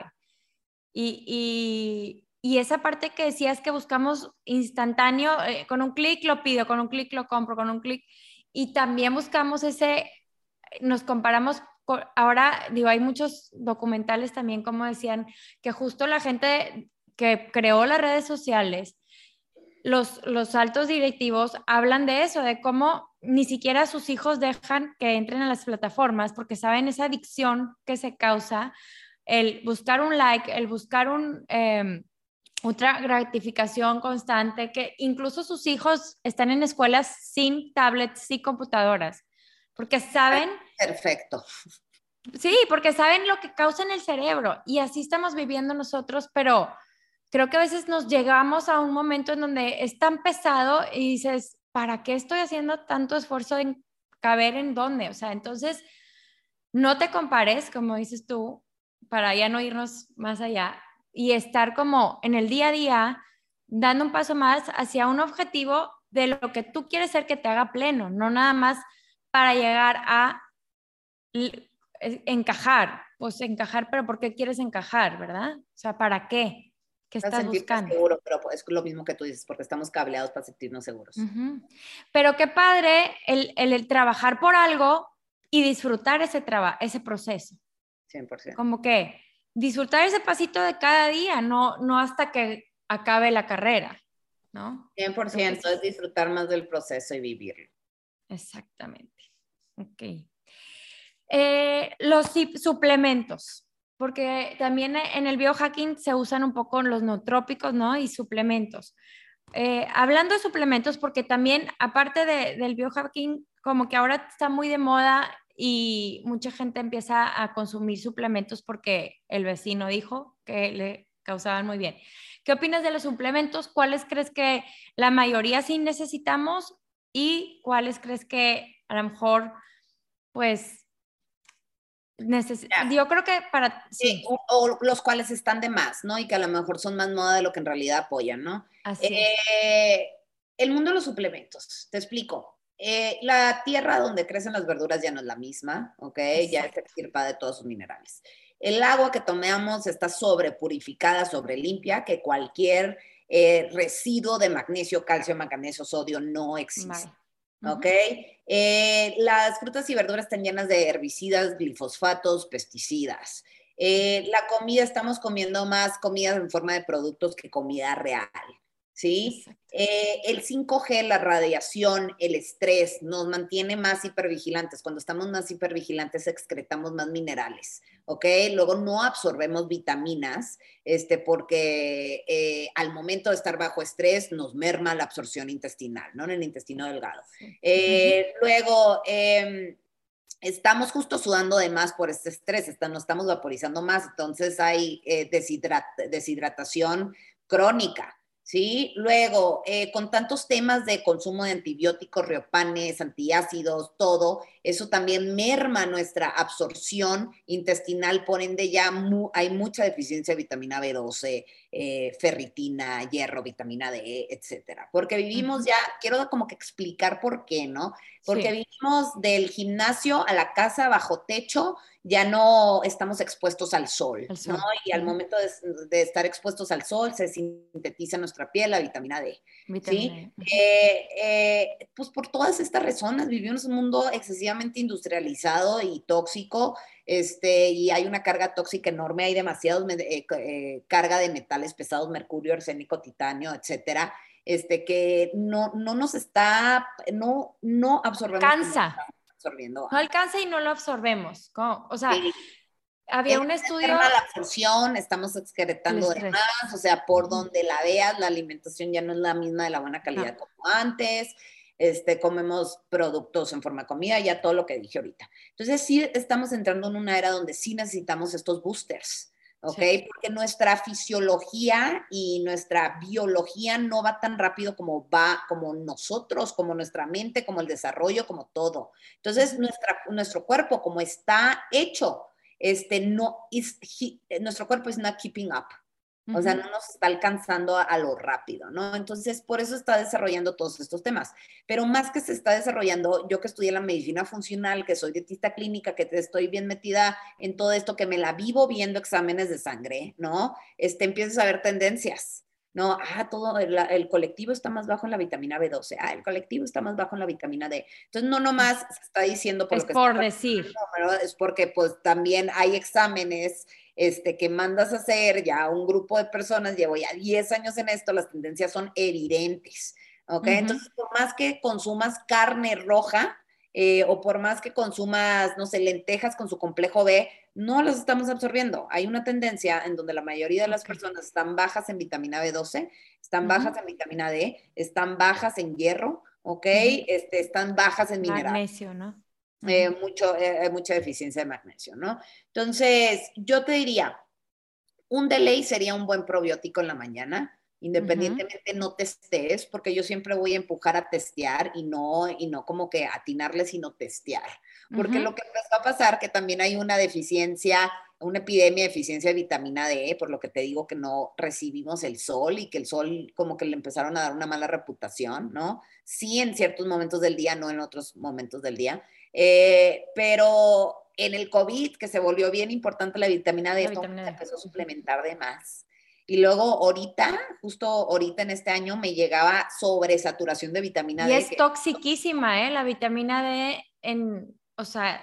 Y, y, y esa parte que decías que buscamos instantáneo, eh, con un clic lo pido, con un clic lo compro, con un clic, y también buscamos ese, nos comparamos, con, ahora digo, hay muchos documentales también como decían, que justo la gente que creó las redes sociales, los, los altos directivos hablan de eso, de cómo ni siquiera sus hijos dejan que entren a las plataformas porque saben esa adicción que se causa, el buscar un like, el buscar un, eh, otra gratificación constante, que incluso sus hijos están en escuelas sin tablets, sin computadoras, porque saben... Perfecto. Sí, porque saben lo que causa en el cerebro y así estamos viviendo nosotros, pero creo que a veces nos llegamos a un momento en donde es tan pesado y dices, ¿para qué estoy haciendo tanto esfuerzo en caber en dónde? O sea, entonces, no te compares, como dices tú, para ya no irnos más allá y estar como en el día a día, dando un paso más hacia un objetivo de lo que tú quieres ser que te haga pleno, no nada más para llegar a encajar, pues encajar, pero ¿por qué quieres encajar, verdad? O sea, ¿para qué? ¿Qué estás buscando? Seguro, pero es lo mismo que tú dices, porque estamos cableados para sentirnos seguros. Uh-huh. Pero qué padre el, el, el trabajar por algo y disfrutar ese trabajo, ese proceso. cien por ciento. Como que disfrutar ese pasito de cada día, no, no hasta que acabe la carrera, ¿no? cien por ciento es disfrutar más del proceso y vivirlo. Exactamente. Ok. Eh, los suplementos. porque también en el biohacking se usan un poco los nootrópicos, ¿no? Y suplementos. Eh, hablando de suplementos, porque también, aparte de, del biohacking, como que ahora está muy de moda y mucha gente empieza a consumir suplementos porque el vecino dijo que le causaban muy bien. ¿Qué opinas de los suplementos? ¿Cuáles crees que la mayoría sí necesitamos y cuáles crees que a lo mejor, pues, neces yo creo que para... Sí. O, o los cuales están de más, ¿no? Y que a lo mejor son más moda de lo que en realidad apoyan, ¿no? Así eh, es. El mundo de los suplementos, te explico. Eh, la tierra donde crecen las verduras ya no es la misma, ¿ok? Exacto. Ya está extirpada de todos sus minerales. El agua que tomamos está sobre purificada, sobre limpia, que cualquier eh, residuo de magnesio, calcio, manganeso, sodio no existe. Vale. ¿Ok? Uh-huh. Eh, las frutas y verduras están llenas de herbicidas, glifosfatos, pesticidas. Eh, la comida, estamos comiendo más comida en forma de productos que comida real, ¿sí? Eh, el cinco G, la radiación, el estrés, nos mantiene más hipervigilantes. Cuando estamos más hipervigilantes, excretamos más minerales, ¿ok? Luego no absorbemos vitaminas, este, porque eh, al momento de estar bajo estrés nos merma la absorción intestinal, ¿no? En el intestino delgado. Eh, uh-huh. Luego, eh, estamos justo sudando de más por este estrés, está, nos estamos vaporizando más, entonces hay eh, deshidrat deshidratación crónica. ¿Sí? Luego, eh, con tantos temas de consumo de antibióticos, riopanes, antiácidos, todo, eso también merma nuestra absorción intestinal, por ende ya mu hay mucha deficiencia de vitamina B doce, eh, ferritina, hierro, vitamina D, etcétera. Porque vivimos uh-huh. ya, quiero como que explicar por qué, ¿no? Porque sí. Vivimos del gimnasio a la casa bajo techo, ya no estamos expuestos al sol, sol. ¿no? Y al uh-huh. momento de, de estar expuestos al sol se sintetiza en nuestra piel la vitamina D, vitamina ¿sí? D. Uh-huh. eh, eh, pues por todas estas razones vivimos en un mundo excesivamente industrializado y tóxico, este, y hay una carga tóxica enorme, hay demasiados eh, eh, carga de metales pesados, mercurio, arsénico, titanio, etcétera, este, que no, no nos está, no, no absorbemos. Cansa. Absorbiendo. No alcanza y no lo absorbemos. ¿Cómo? O sea, sí. Había el un estudio... La absorción, estamos excretando de más, o sea, por uh-huh. donde la veas, la alimentación ya no es la misma de la buena calidad no. como antes, este, comemos productos en forma de comida, ya todo lo que dije ahorita. Entonces sí estamos entrando en una era donde sí necesitamos estos boosters, ¿ok? Sí. Porque nuestra fisiología y nuestra biología no va tan rápido como va, como nosotros, como nuestra mente, como el desarrollo, como todo. Entonces, uh-huh. nuestra, nuestro cuerpo, como está hecho, este, no, is, he, nuestro cuerpo is not keeping up. Uh-huh. O sea, no nos está alcanzando a, a lo rápido, ¿no? Entonces, por eso está desarrollando todos estos temas. Pero más que se está desarrollando, yo que estudié la medicina funcional, que soy dietista clínica, que estoy bien metida en todo esto, que me la vivo viendo exámenes de sangre, ¿no? Este, empiezas a ver tendencias, ¿no? Ah, todo el, el colectivo está más bajo en la vitamina B doce. Ah, el colectivo está más bajo en la vitamina D. Entonces, no nomás se está diciendo por es lo que por está decir. No, es porque, pues, también hay exámenes Este, que mandas a hacer ya un grupo de personas, llevo ya diez años en esto, las tendencias son evidentes, ¿ok? Uh-huh. Entonces, por más que consumas carne roja, eh, o por más que consumas, no sé, lentejas con su complejo B, no los estamos absorbiendo. Hay una tendencia en donde la mayoría de las okay. personas están bajas en vitamina B doce, están uh-huh. bajas en vitamina D, están bajas en hierro, ¿ok? Uh-huh. Este, están bajas en minerales. Magnesio, ¿no? Eh, mucho, eh, mucha deficiencia de magnesio, ¿no? Entonces, yo te diría, un de ley sería un buen probiótico en la mañana, independientemente uh-huh. no testees, porque yo siempre voy a empujar a testear y no, y no como que atinarle, sino testear. Porque uh-huh. lo que empezó a pasar, que también hay una deficiencia, una epidemia de deficiencia de vitamina D, por lo que te digo que no recibimos el sol y que el sol como que le empezaron a dar una mala reputación, ¿no? Sí en ciertos momentos del día, no en otros momentos del día. Eh, pero en el COVID, que se volvió bien importante la vitamina D, la vitamina D. Se empezó a suplementar de más. Y luego ahorita, justo ahorita en este año, me llegaba sobresaturación de vitamina y D. Y es que... toxiquísima, ¿eh? La vitamina D, en, o sea,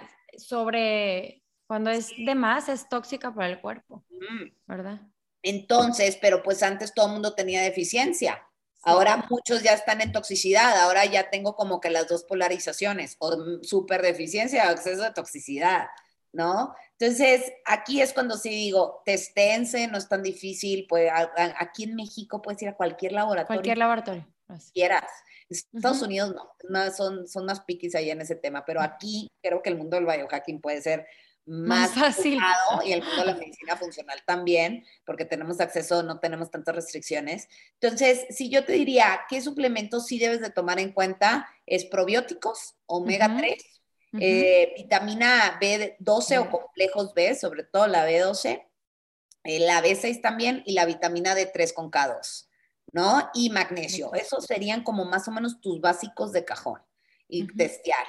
sobre, cuando es sí. de más, es tóxica para el cuerpo, mm. ¿verdad? Entonces, pero pues antes todo el mundo tenía deficiencia. Ahora muchos ya están en toxicidad, ahora ya tengo como que las dos polarizaciones, o super deficiencia o exceso de toxicidad, ¿no? Entonces, aquí es cuando sí digo, testéense, no es tan difícil, pues a, a, aquí en México puedes ir a cualquier laboratorio. Cualquier laboratorio. Quieras. En Estados Uh-huh. Unidos no, más, son, son más piquis ahí en ese tema, pero aquí creo que el mundo del biohacking puede ser más, más fácil. Ocupado, y el mundo de la medicina funcional también, porque tenemos acceso, no tenemos tantas restricciones. Entonces, si yo te diría, ¿qué suplementos sí debes de tomar en cuenta? Es probióticos, omega uh-huh. tres, uh-huh. eh, vitamina B doce uh-huh. o complejos B, sobre todo la B doce, eh, la B seis también, y la vitamina D tres con K dos, ¿no? Y magnesio. Esos serían como más o menos tus básicos de cajón y uh-huh. testear.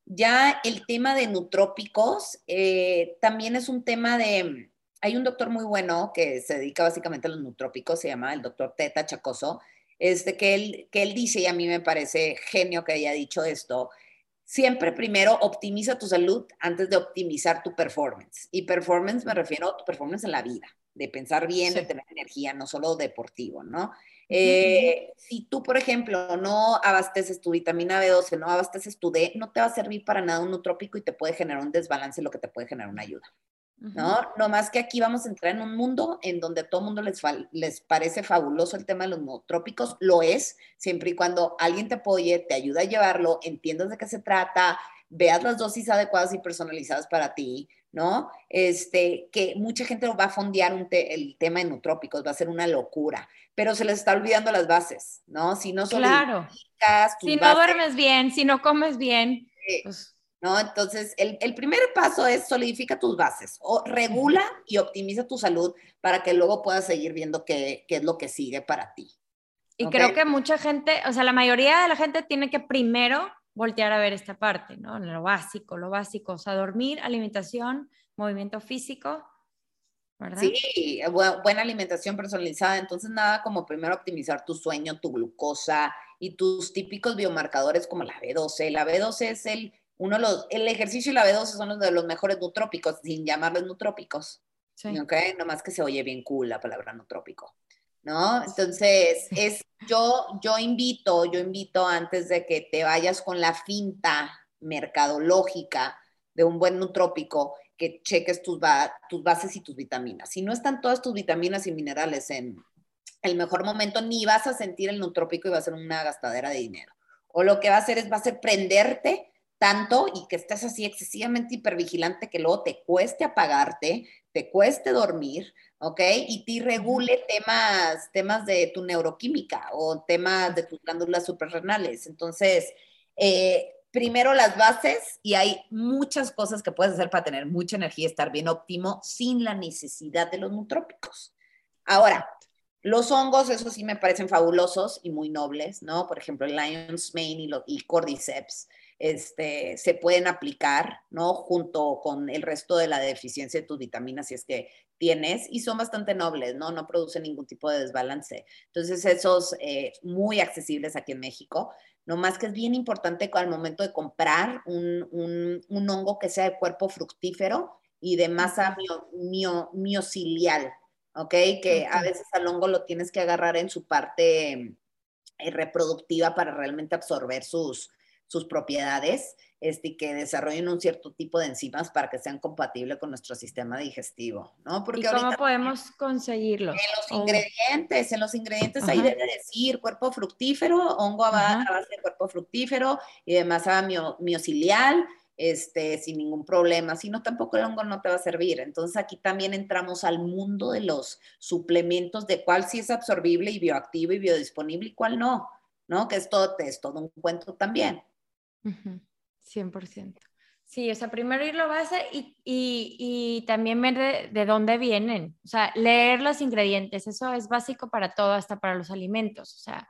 Ya el tema de nutrópicos eh, también es un tema de... Hay un doctor muy bueno que se dedica básicamente a los nutrópicos, se llama el doctor Teta Chacoso, este, que, él, que él dice, y a mí me parece genio que haya dicho esto, siempre primero optimiza tu salud antes de optimizar tu performance. Y performance me refiero a tu performance en la vida, de pensar bien, sí. de tener energía, no solo deportivo, ¿no? Eh, uh-huh. Si tú, por ejemplo, no abasteces tu vitamina B doce, no abasteces tu D, no te va a servir para nada un nutrópico y te puede generar un desbalance, lo que te puede generar una ayuda, ¿no? Uh-huh. No más que aquí vamos a entrar en un mundo en donde a todo mundo les, les parece fabuloso el tema de los nutrópicos, lo es, siempre y cuando alguien te apoye, te ayuda a llevarlo, entiendas de qué se trata, veas las dosis adecuadas y personalizadas para ti, ¿no? Este, que mucha gente va a fondear un te, el tema de nutrópicos, va a ser una locura, pero se les está olvidando las bases, ¿no? Si no claro. Si no bases, duermes bien, si no comes bien, eh, pues... ¿no? Entonces, el, el primer paso es solidifica tus bases, o regula y optimiza tu salud para que luego puedas seguir viendo qué, qué es lo que sigue para ti. Y ¿okay? creo que mucha gente, o sea, la mayoría de la gente tiene que primero voltear a ver esta parte, ¿no? Lo básico, lo básico, o sea, dormir, alimentación, movimiento físico, ¿verdad? Sí, bu- buena alimentación personalizada. Entonces, nada como primero optimizar tu sueño, tu glucosa y tus típicos biomarcadores como la B doce. La B doce es el, uno de los, el ejercicio y la B doce son los de los mejores nutrópicos, sin llamarlos nutrópicos. Sí. ¿Ok? Nomás que se oye bien cool la palabra nutrópico, ¿no? Entonces, sí. es, yo, yo invito, yo invito antes de que te vayas con la finta mercadológica de un buen nutrópico, que cheques tus, ba tus bases y tus vitaminas. Si no están todas tus vitaminas y minerales en el mejor momento, ni vas a sentir el nutrópico y va a ser una gastadera de dinero. O lo que va a hacer es, va a ser prenderte tanto y que estés así excesivamente hipervigilante que luego te cueste apagarte, te cueste dormir, ¿ok? Y te regule uh-huh. temas, temas de tu neuroquímica o temas de tus glándulas suprarrenales. Entonces, eh, primero las bases, y hay muchas cosas que puedes hacer para tener mucha energía y estar bien óptimo sin la necesidad de los nutrópicos. Ahora, los hongos, eso sí me parecen fabulosos y muy nobles, ¿no? Por ejemplo, el Lion's Mane y, lo, y Cordyceps este, se pueden aplicar, ¿no? Junto con el resto de la deficiencia de tus vitaminas, si es que tienes, y son bastante nobles, ¿no? No producen ningún tipo de desbalance. Entonces, esos eh, muy accesibles aquí en México. No más que es bien importante al momento de comprar un, un, un hongo que sea de cuerpo fructífero y de masa mio, mio, miocilial, ¿ok? Que okay. a veces al hongo lo tienes que agarrar en su parte eh, reproductiva para realmente absorber sus, sus propiedades este, y que desarrollen un cierto tipo de enzimas para que sean compatibles con nuestro sistema digestivo, ¿no? Porque ¿y cómo ahorita, podemos conseguirlos? En los oh. ingredientes, en los ingredientes Ajá. ahí debe decir cuerpo fructífero, hongo a, a base de cuerpo fructífero y de masa mio, miocilial, este, sin ningún problema, si no tampoco el hongo no te va a servir. Entonces aquí también entramos al mundo de los suplementos, de cuál sí es absorbible y bioactivo y biodisponible y cuál no, ¿no? Que es todo, es todo un cuento también. Uh-huh. cien por ciento. Sí, o sea, primero ir lo base y, y, y también ver de, de dónde vienen. O sea, leer los ingredientes, eso es básico para todo, hasta para los alimentos. O sea,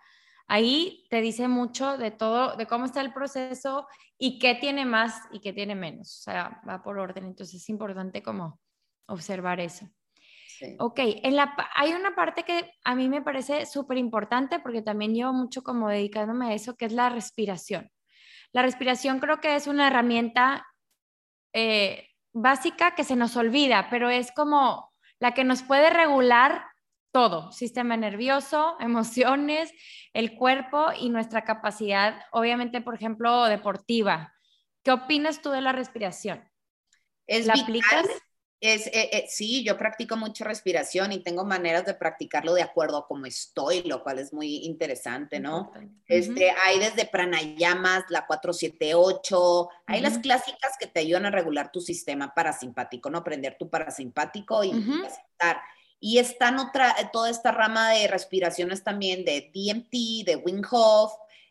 ahí te dice mucho de todo, de cómo está el proceso y qué tiene más y qué tiene menos. O sea, va por orden. Entonces es importante como observar eso. Sí. Ok, en la, hay una parte que a mí me parece súper importante porque también llevo mucho como dedicándome a eso, que es la respiración. La respiración creo que es una herramienta eh, básica que se nos olvida, pero es como la que nos puede regular todo, sistema nervioso, emociones, el cuerpo y nuestra capacidad, obviamente, por ejemplo, deportiva. ¿Qué opinas tú de la respiración? Es ¿La vital. aplicas? Es, eh, eh, sí, yo practico mucho respiración y tengo maneras de practicarlo de acuerdo a cómo estoy, lo cual es muy interesante, ¿no? Importante. Este, Uh-huh. hay desde pranayamas, la cuatro siete ocho, hay Uh-huh. las clásicas que te ayudan a regular tu sistema parasimpático, ¿no? Prender tu parasimpático y, Uh-huh. y aceptar. Y están otra, toda esta rama de respiraciones también de D M T, de Wim Hof,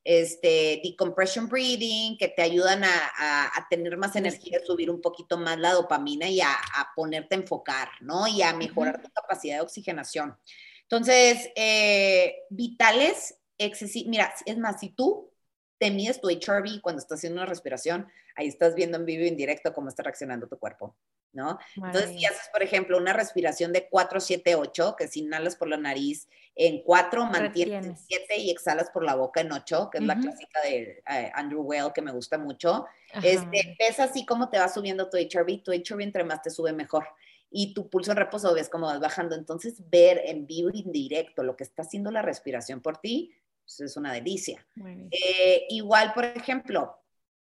este, decompression breathing, que te ayudan a, a, a tener más energía, a subir un poquito más la dopamina y a, a ponerte a enfocar, ¿no? Y a mejorar uh-huh. tu capacidad de oxigenación. Entonces, eh, vitales, excesivos. Mira, es más, si tú te mides tu H R V cuando estás haciendo una respiración, ahí estás viendo en vivo y en directo cómo está reaccionando tu cuerpo, ¿no? Entonces, si haces, por ejemplo, una respiración de cuatro siete ocho, que si inhalas por la nariz en cuatro, mantienes en siete y exhalas por la boca en ocho, que es uh-huh. la clásica de uh, Andrew Weil, que me gusta mucho. Este, ves así cómo te va subiendo tu H R V, tu H R V entre más te sube mejor. Y tu pulso en reposo ves cómo vas bajando. Entonces, ver en vivo y en directo lo que está haciendo la respiración por ti, pues es una delicia. Eh, igual, por ejemplo,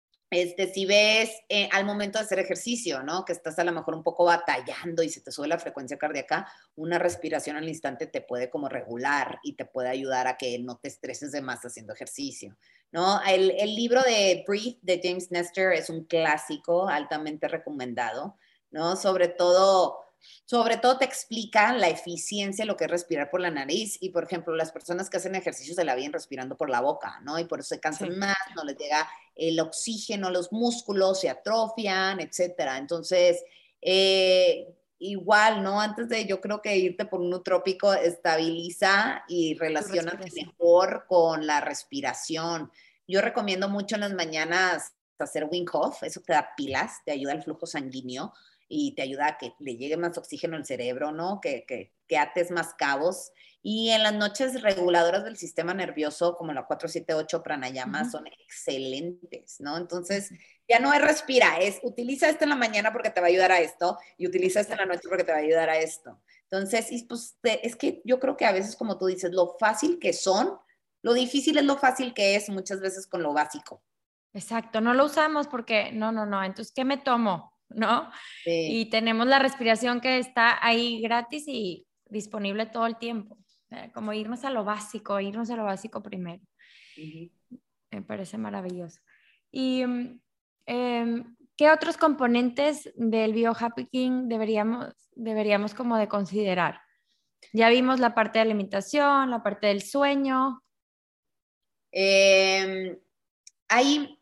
este, si ves eh, al momento de hacer ejercicio, ¿no? Que estás a lo mejor un poco batallando y se te sube la frecuencia cardíaca, una respiración al instante te puede como regular y te puede ayudar a que no te estreses de más haciendo ejercicio, ¿no? El, el libro de Breathe de James Nestor es un clásico altamente recomendado, ¿no? Sobre todo... Sobre todo te explica la eficiencia, lo que es respirar por la nariz y, por ejemplo, las personas que hacen ejercicio se la vienen respirando por la boca, ¿no? Y por eso se cansan sí. más, no les llega el oxígeno, los músculos se atrofian, etcétera. Entonces, eh, igual, ¿no? Antes de, yo creo que irte por un nutrópico, estabiliza y relaciona mejor con la respiración. Yo recomiendo mucho en las mañanas hacer Wim Hof, eso te da pilas, te ayuda al flujo sanguíneo y te ayuda a que le llegue más oxígeno al cerebro, ¿no? Que, que, que ates más cabos. Y en las noches reguladoras del sistema nervioso, como la cuatro siete ocho pranayama, uh-huh. son excelentes, ¿no? Entonces, ya no es respira, es utiliza esto en la mañana porque te va a ayudar a esto, y utiliza esto en la noche porque te va a ayudar a esto. Entonces, y pues, te, es que yo creo que a veces, como tú dices, lo fácil que son, lo difícil es lo fácil que es muchas veces con lo básico. Exacto, no lo usamos porque, no, no, no, entonces, ¿qué me tomo? ¿No? Sí. Y tenemos la respiración que está ahí gratis y disponible todo el tiempo. Como irnos a lo básico, irnos a lo básico primero. Uh-huh. Me parece maravilloso. ¿Y eh, qué otros componentes del biohacking deberíamos, deberíamos como de considerar? Ya vimos la parte de alimentación, la parte del sueño. Eh, hay...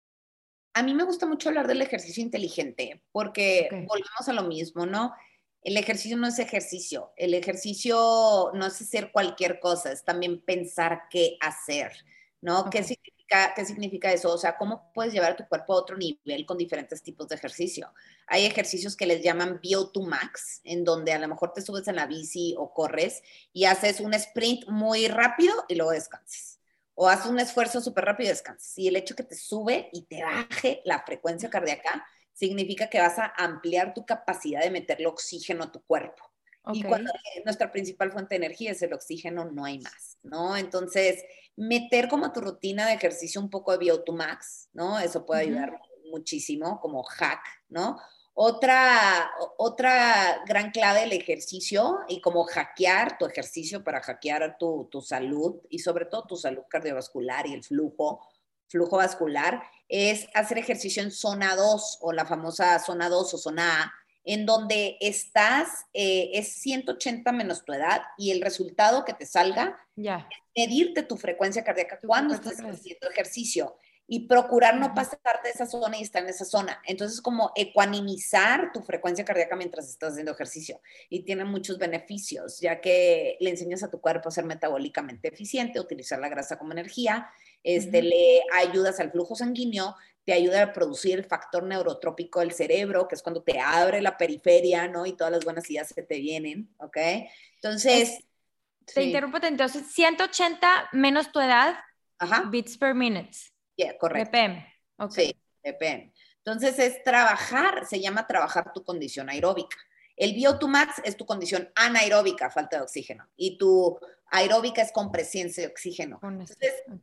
A mí me gusta mucho hablar del ejercicio inteligente, porque okay. volvemos a lo mismo, ¿no? El ejercicio no es ejercicio, el ejercicio no es hacer cualquier cosa, es también pensar qué hacer, ¿no? Okay. ¿Qué significa, qué significa eso? O sea, ¿cómo puedes llevar a tu cuerpo a otro nivel con diferentes tipos de ejercicio? Hay ejercicios que les llaman V O dos Max, en donde a lo mejor te subes en la bici o corres y haces un sprint muy rápido y luego descansas. O haz un esfuerzo súper rápido y descansas. Y el hecho que te sube y te baje la frecuencia cardíaca significa que vas a ampliar tu capacidad de meterle oxígeno a tu cuerpo. Okay. Y cuando nuestra principal fuente de energía es el oxígeno, no hay más, ¿no? Entonces, meter como tu rutina de ejercicio un poco de V O dos Max, ¿no? Eso puede ayudar uh-huh. muchísimo como hack, ¿no? Otra, otra gran clave del ejercicio y como hackear tu ejercicio para hackear tu, tu salud y sobre todo tu salud cardiovascular y el flujo, flujo vascular es hacer ejercicio en zona dos o la famosa zona dos o zona A, en donde estás, eh, es ciento ochenta menos tu edad y el resultado que te salga yeah. es medirte tu frecuencia cardíaca tu cuando estás haciendo ejercicio. Y procurar no pasar de esa zona y estar en esa zona. Entonces, como ecuanimizar tu frecuencia cardíaca mientras estás haciendo ejercicio. Y tiene muchos beneficios, ya que le enseñas a tu cuerpo a ser metabólicamente eficiente, utilizar la grasa como energía, este, uh-huh. le ayudas al flujo sanguíneo, te ayuda a producir el factor neurotrópico del cerebro, que es cuando te abre la periferia, ¿no? Y todas las buenas ideas se te vienen, ¿ok? Entonces... Es, te sí. interrumpo, entonces, ciento ochenta menos tu edad, Ajá. beats per minute. Yeah, correcto. B P M. Okay. Sí, B P M. Entonces es trabajar, se llama trabajar tu condición aeróbica. El V O dos Max es tu condición anaeróbica, falta de oxígeno. Y tu aeróbica es con presencia de oxígeno. Entonces, okay.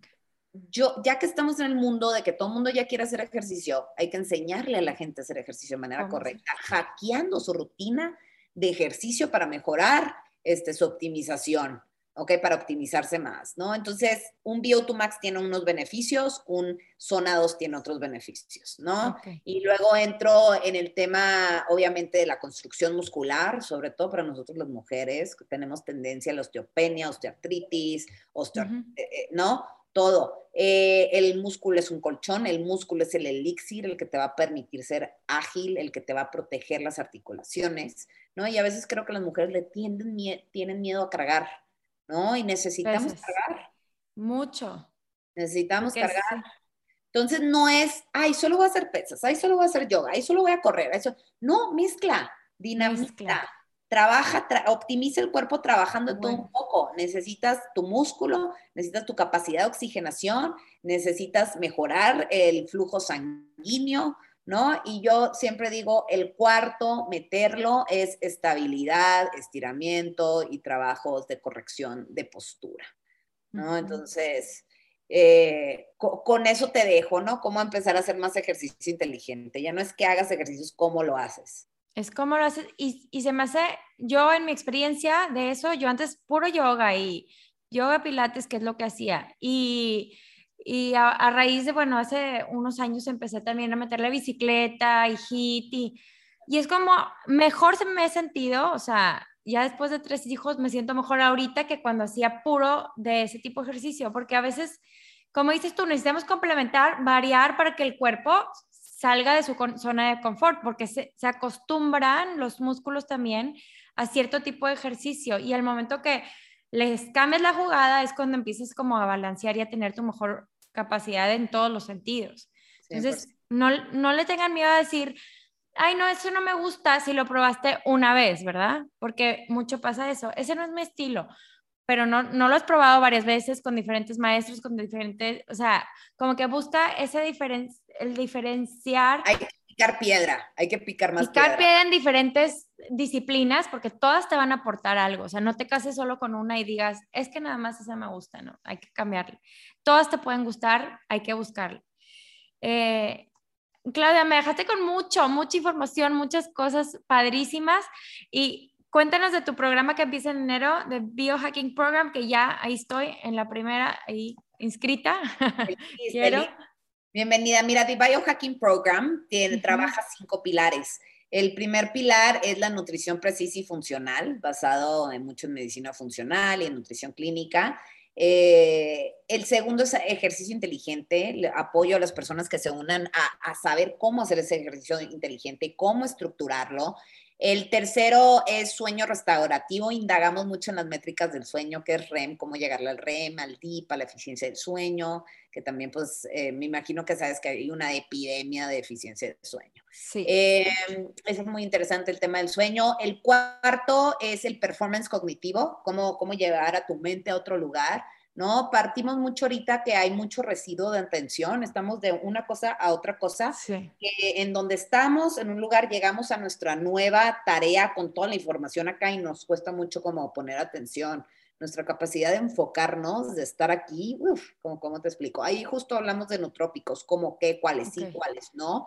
yo, ya que estamos en el mundo de que todo el mundo ya quiere hacer ejercicio, hay que enseñarle a la gente a hacer ejercicio de manera correcta, hackeando su rutina de ejercicio para mejorar este, su optimización, ¿ok? Para optimizarse más, ¿no? Entonces, un V O dos Max tiene unos beneficios, un Zona dos tiene otros beneficios, ¿no? Okay. Y luego entro en el tema, obviamente, de la construcción muscular, sobre todo para nosotros las mujeres, que tenemos tendencia a la osteopenia, osteoartritis, osteo, uh-huh. eh, ¿no? Todo. Eh, el músculo es un colchón, el músculo es el elixir, el que te va a permitir ser ágil, el que te va a proteger las articulaciones, ¿no? Y a veces creo que las mujeres le tienden, tienen miedo a cargar, ¿no? Y necesitamos Pesas. cargar. Mucho. Necesitamos Porque cargar. sí. Entonces no es, ay, solo voy a hacer pesas, ay, solo voy a hacer yoga, ay, solo voy a correr. Eso. No, mezcla, dinamiza. Mezcla. Trabaja, tra optimiza el cuerpo trabajando bueno. todo un poco. Necesitas tu músculo, necesitas tu capacidad de oxigenación, necesitas mejorar el flujo sanguíneo, ¿no? Y yo siempre digo, el cuarto, meterlo, es estabilidad, estiramiento y trabajos de corrección de postura, ¿no? Uh-huh. Entonces, eh, con, con eso te dejo, ¿no? Cómo empezar a hacer más ejercicio inteligente. Ya no es que hagas ejercicios, cómo lo haces. Es como lo haces, y, y se me hace, yo en mi experiencia de eso, yo antes puro yoga y yoga pilates, que es lo que hacía, y, y a, a raíz de, bueno, hace unos años empecé también a meterle bicicleta y hit, y, y es como, mejor se me he sentido, o sea, ya después de tres hijos me siento mejor ahorita que cuando hacía puro de ese tipo de ejercicio, porque a veces, como dices tú, necesitamos complementar, variar para que el cuerpo salga de su zona de confort, porque se, se acostumbran los músculos también a cierto tipo de ejercicio, y al momento que les cambies la jugada es cuando empiezas como a balancear y a tener tu mejor capacidad en todos los sentidos. Entonces, no, no le tengan miedo a decir, ay, no, eso no me gusta si lo probaste una vez, ¿verdad? Porque mucho pasa eso, ese no es mi estilo, pero no, no lo has probado varias veces con diferentes maestros, con diferentes, o sea, como que busca ese diferen, el diferenciar. Hay que picar piedra, hay que picar más picar piedra. Picar piedra en diferentes disciplinas, porque todas te van a aportar algo, o sea, no te cases solo con una y digas, es que nada más esa me gusta, no, hay que cambiarle. Todas te pueden gustar, hay que buscarle. Eh, Claudia, me dejaste con mucho, mucha información, muchas cosas padrísimas, y cuéntanos de tu programa que empieza en enero, de Biohacking Program, que ya ahí estoy en la primera, ahí inscrita. Feliz, Quiero. Feliz. Bienvenida. Mira, The Biohacking Program tiene, uh-huh. trabaja cinco pilares. El primer pilar es la nutrición precisa y funcional, basado en mucho en medicina funcional y en nutrición clínica. Eh, el segundo es ejercicio inteligente, apoyo a las personas que se unan a, a saber cómo hacer ese ejercicio inteligente y cómo estructurarlo. El tercero es sueño restaurativo, indagamos mucho en las métricas del sueño, que es R E M, cómo llegarle al R E M, al D I P, a la eficiencia del sueño, que también pues eh, me imagino que sabes que hay una epidemia de eficiencia del sueño. Sí. Eh, eso es muy interesante el tema del sueño. El cuarto es el performance cognitivo, cómo, cómo llevar a tu mente a otro lugar, ¿no? Partimos mucho ahorita que hay mucho residuo de atención, estamos de una cosa a otra cosa, sí. que en donde estamos, en un lugar, llegamos a nuestra nueva tarea con toda la información acá y nos cuesta mucho como poner atención. Nuestra capacidad de enfocarnos, de estar aquí, uff, ¿cómo, ¿cómo te explico? Ahí justo hablamos de nootrópicos, como qué, cuáles okay. sí, cuáles no,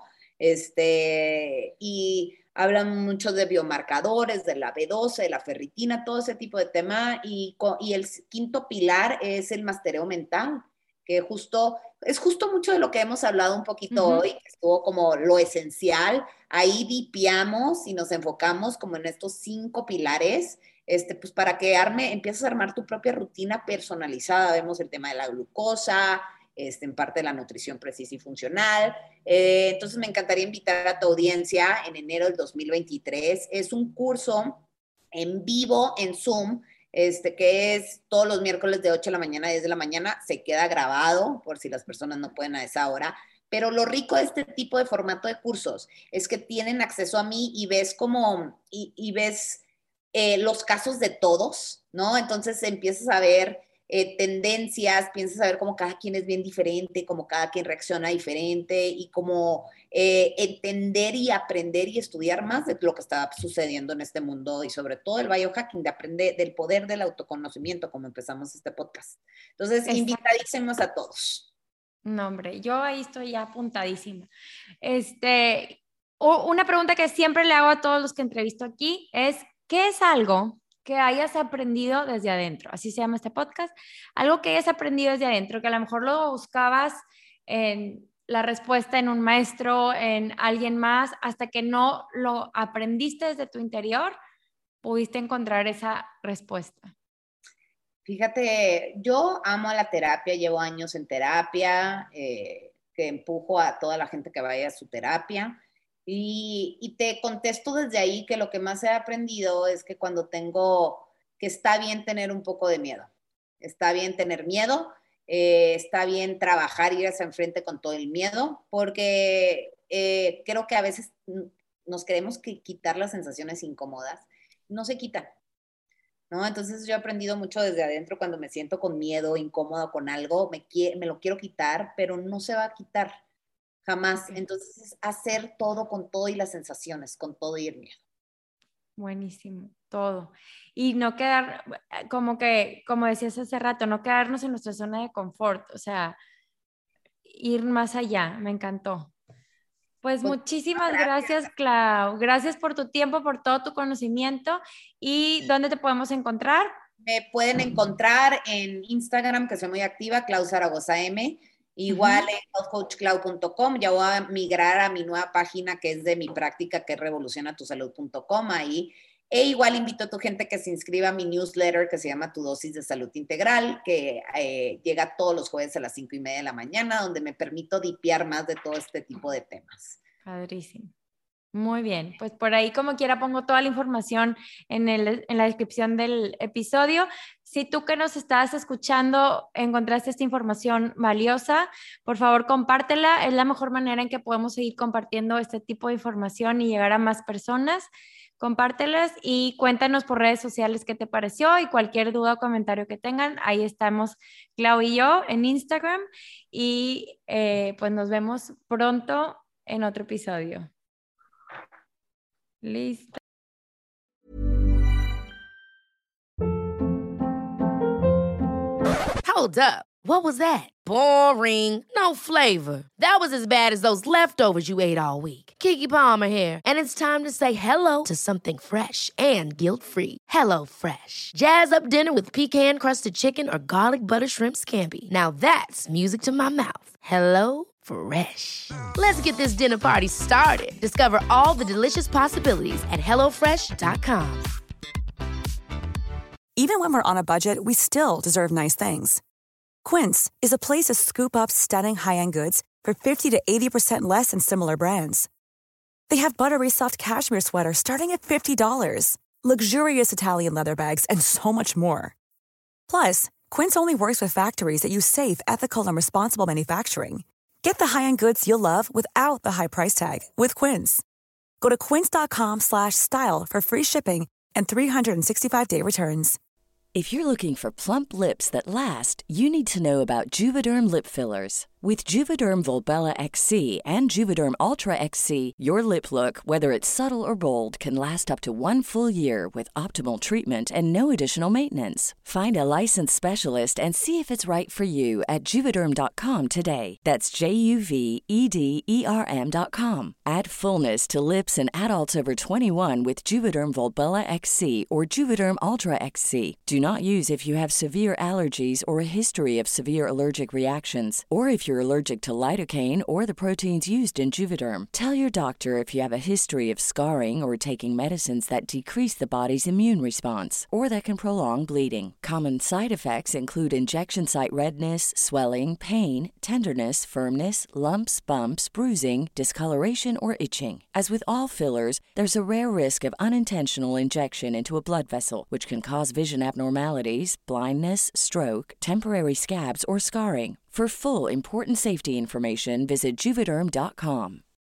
este, y hablan mucho de biomarcadores, de la B doce, de la ferritina, todo ese tipo de tema, y, y el quinto pilar es el mastereo mental, que justo, es justo mucho de lo que hemos hablado un poquito uh-huh. hoy, que estuvo como lo esencial, ahí dipiamos y nos enfocamos como en estos cinco pilares, este, pues para que arme, empieces a armar tu propia rutina personalizada, vemos el tema de la glucosa, Este, en parte de la nutrición precisa y funcional. Eh, entonces me encantaría invitar a tu audiencia en enero del dos mil veintitrés. Es un curso en vivo, en Zoom, este, que es todos los miércoles de ocho de la mañana a diez de la mañana. Se queda grabado por si las personas no pueden a esa hora. Pero lo rico de este tipo de formato de cursos es que tienen acceso a mí y ves como, y, y ves eh, los casos de todos, ¿no? Entonces empiezas a ver Eh, tendencias, piensas saber cómo cada quien es bien diferente, cómo cada quien reacciona diferente y cómo eh, entender y aprender y estudiar más de lo que está sucediendo en este mundo y sobre todo el biohacking, de aprender del poder del autoconocimiento, como empezamos este podcast. Entonces, Exacto. invitadísimos a todos. No, hombre, yo ahí estoy ya apuntadísima. Este, una pregunta que siempre le hago a todos los que entrevisto aquí es, ¿qué es algo que hayas aprendido desde adentro? Así se llama este podcast. Algo que hayas aprendido desde adentro, que a lo mejor lo buscabas en la respuesta en un maestro, en alguien más, hasta que no lo aprendiste desde tu interior, pudiste encontrar esa respuesta. Fíjate, yo amo la terapia, llevo años en terapia, eh, que empujo a toda la gente que vaya a su terapia y, y te contesto desde ahí que lo que más he aprendido es que cuando tengo, que está bien tener un poco de miedo, está bien tener miedo, eh, está bien trabajar, ir hacia enfrente con todo el miedo, porque eh, creo que a veces nos queremos quitar las sensaciones incómodas, no se quitan. ¿No? Entonces yo he aprendido mucho desde adentro cuando me siento con miedo, incómodo con algo, me, me lo quiero quitar, pero no se va a quitar jamás. Entonces es hacer todo con todo y las sensaciones, con todo y el miedo. Buenísimo, todo. Y no quedar, como que, como decías hace rato, no quedarnos en nuestra zona de confort, o sea, ir más allá, me encantó. Pues, pues muchísimas gracias, gracias, Clau. Gracias por tu tiempo, por todo tu conocimiento. ¿Y dónde te podemos encontrar? Me pueden encontrar en Instagram, que soy muy activa, Clau Zaragoza M. Igual uh-huh. en health coach clau punto com. Ya voy a migrar a mi nueva página, que es de mi práctica, que es revoluciona tu salud punto com. Ahí. E igual invito a tu gente que se inscriba a mi newsletter, que se llama Tu Dosis de Salud Integral, que eh, llega todos los jueves a las cinco y media de la mañana, donde me permito dipear más de todo este tipo de temas. Padrísimo. Muy bien, pues por ahí como quiera pongo toda la información en, el, en la descripción del episodio. Si tú que nos estás escuchando encontraste esta información valiosa, por favor compártela. Es la mejor manera en que podemos seguir compartiendo este tipo de información y llegar a más personas. Compártelas y cuéntanos por redes sociales qué te pareció y cualquier duda o comentario que tengan. Ahí estamos Clau y yo en Instagram y eh, pues nos vemos pronto en otro episodio. Listo. Hold up. What was that? Boring. No flavor. That was as bad as those leftovers you ate all week. Keke Palmer here, and it's time to say hello to something fresh and guilt-free. Hello Fresh. Jazz up dinner with pecan-crusted chicken or garlic butter shrimp scampi. Now that's music to my mouth. Hello Fresh. Let's get this dinner party started. Discover all the delicious possibilities at hello fresh dot com. Even when we're on a budget, we still deserve nice things. Quince is a place to scoop up stunning high-end goods for fifty to eighty percent less than similar brands. They have buttery soft cashmere sweaters starting at fifty dollars, luxurious Italian leather bags, and so much more. Plus, Quince only works with factories that use safe, ethical, and responsible manufacturing. Get the high-end goods you'll love without the high price tag with Quince. Go to quince dot com slash style for free shipping and three sixty-five day returns. If you're looking for plump lips that last, you need to know about Juvederm lip fillers. With Juvederm Volbella X C and Juvederm Ultra X C, your lip look, whether it's subtle or bold, can last up to one full year with optimal treatment and no additional maintenance. Find a licensed specialist and see if it's right for you at Juvederm dot com today. That's J U V E D E R M dot com. Add fullness to lips in adults over twenty-one with Juvederm Volbella X C or Juvederm Ultra X C. Do not use if you have severe allergies or a history of severe allergic reactions, or if you're allergic to lidocaine or the proteins used in Juvederm. Tell your doctor if you have a history of scarring or taking medicines that decrease the body's immune response or that can prolong bleeding. Common side effects include injection site redness, swelling, pain, tenderness, firmness, lumps, bumps, bruising, discoloration, or itching. As with all fillers, there's a rare risk of unintentional injection into a blood vessel, which can cause vision abnormalities, blindness, stroke, temporary scabs, or scarring. For full, important safety information, visit Juvederm dot com.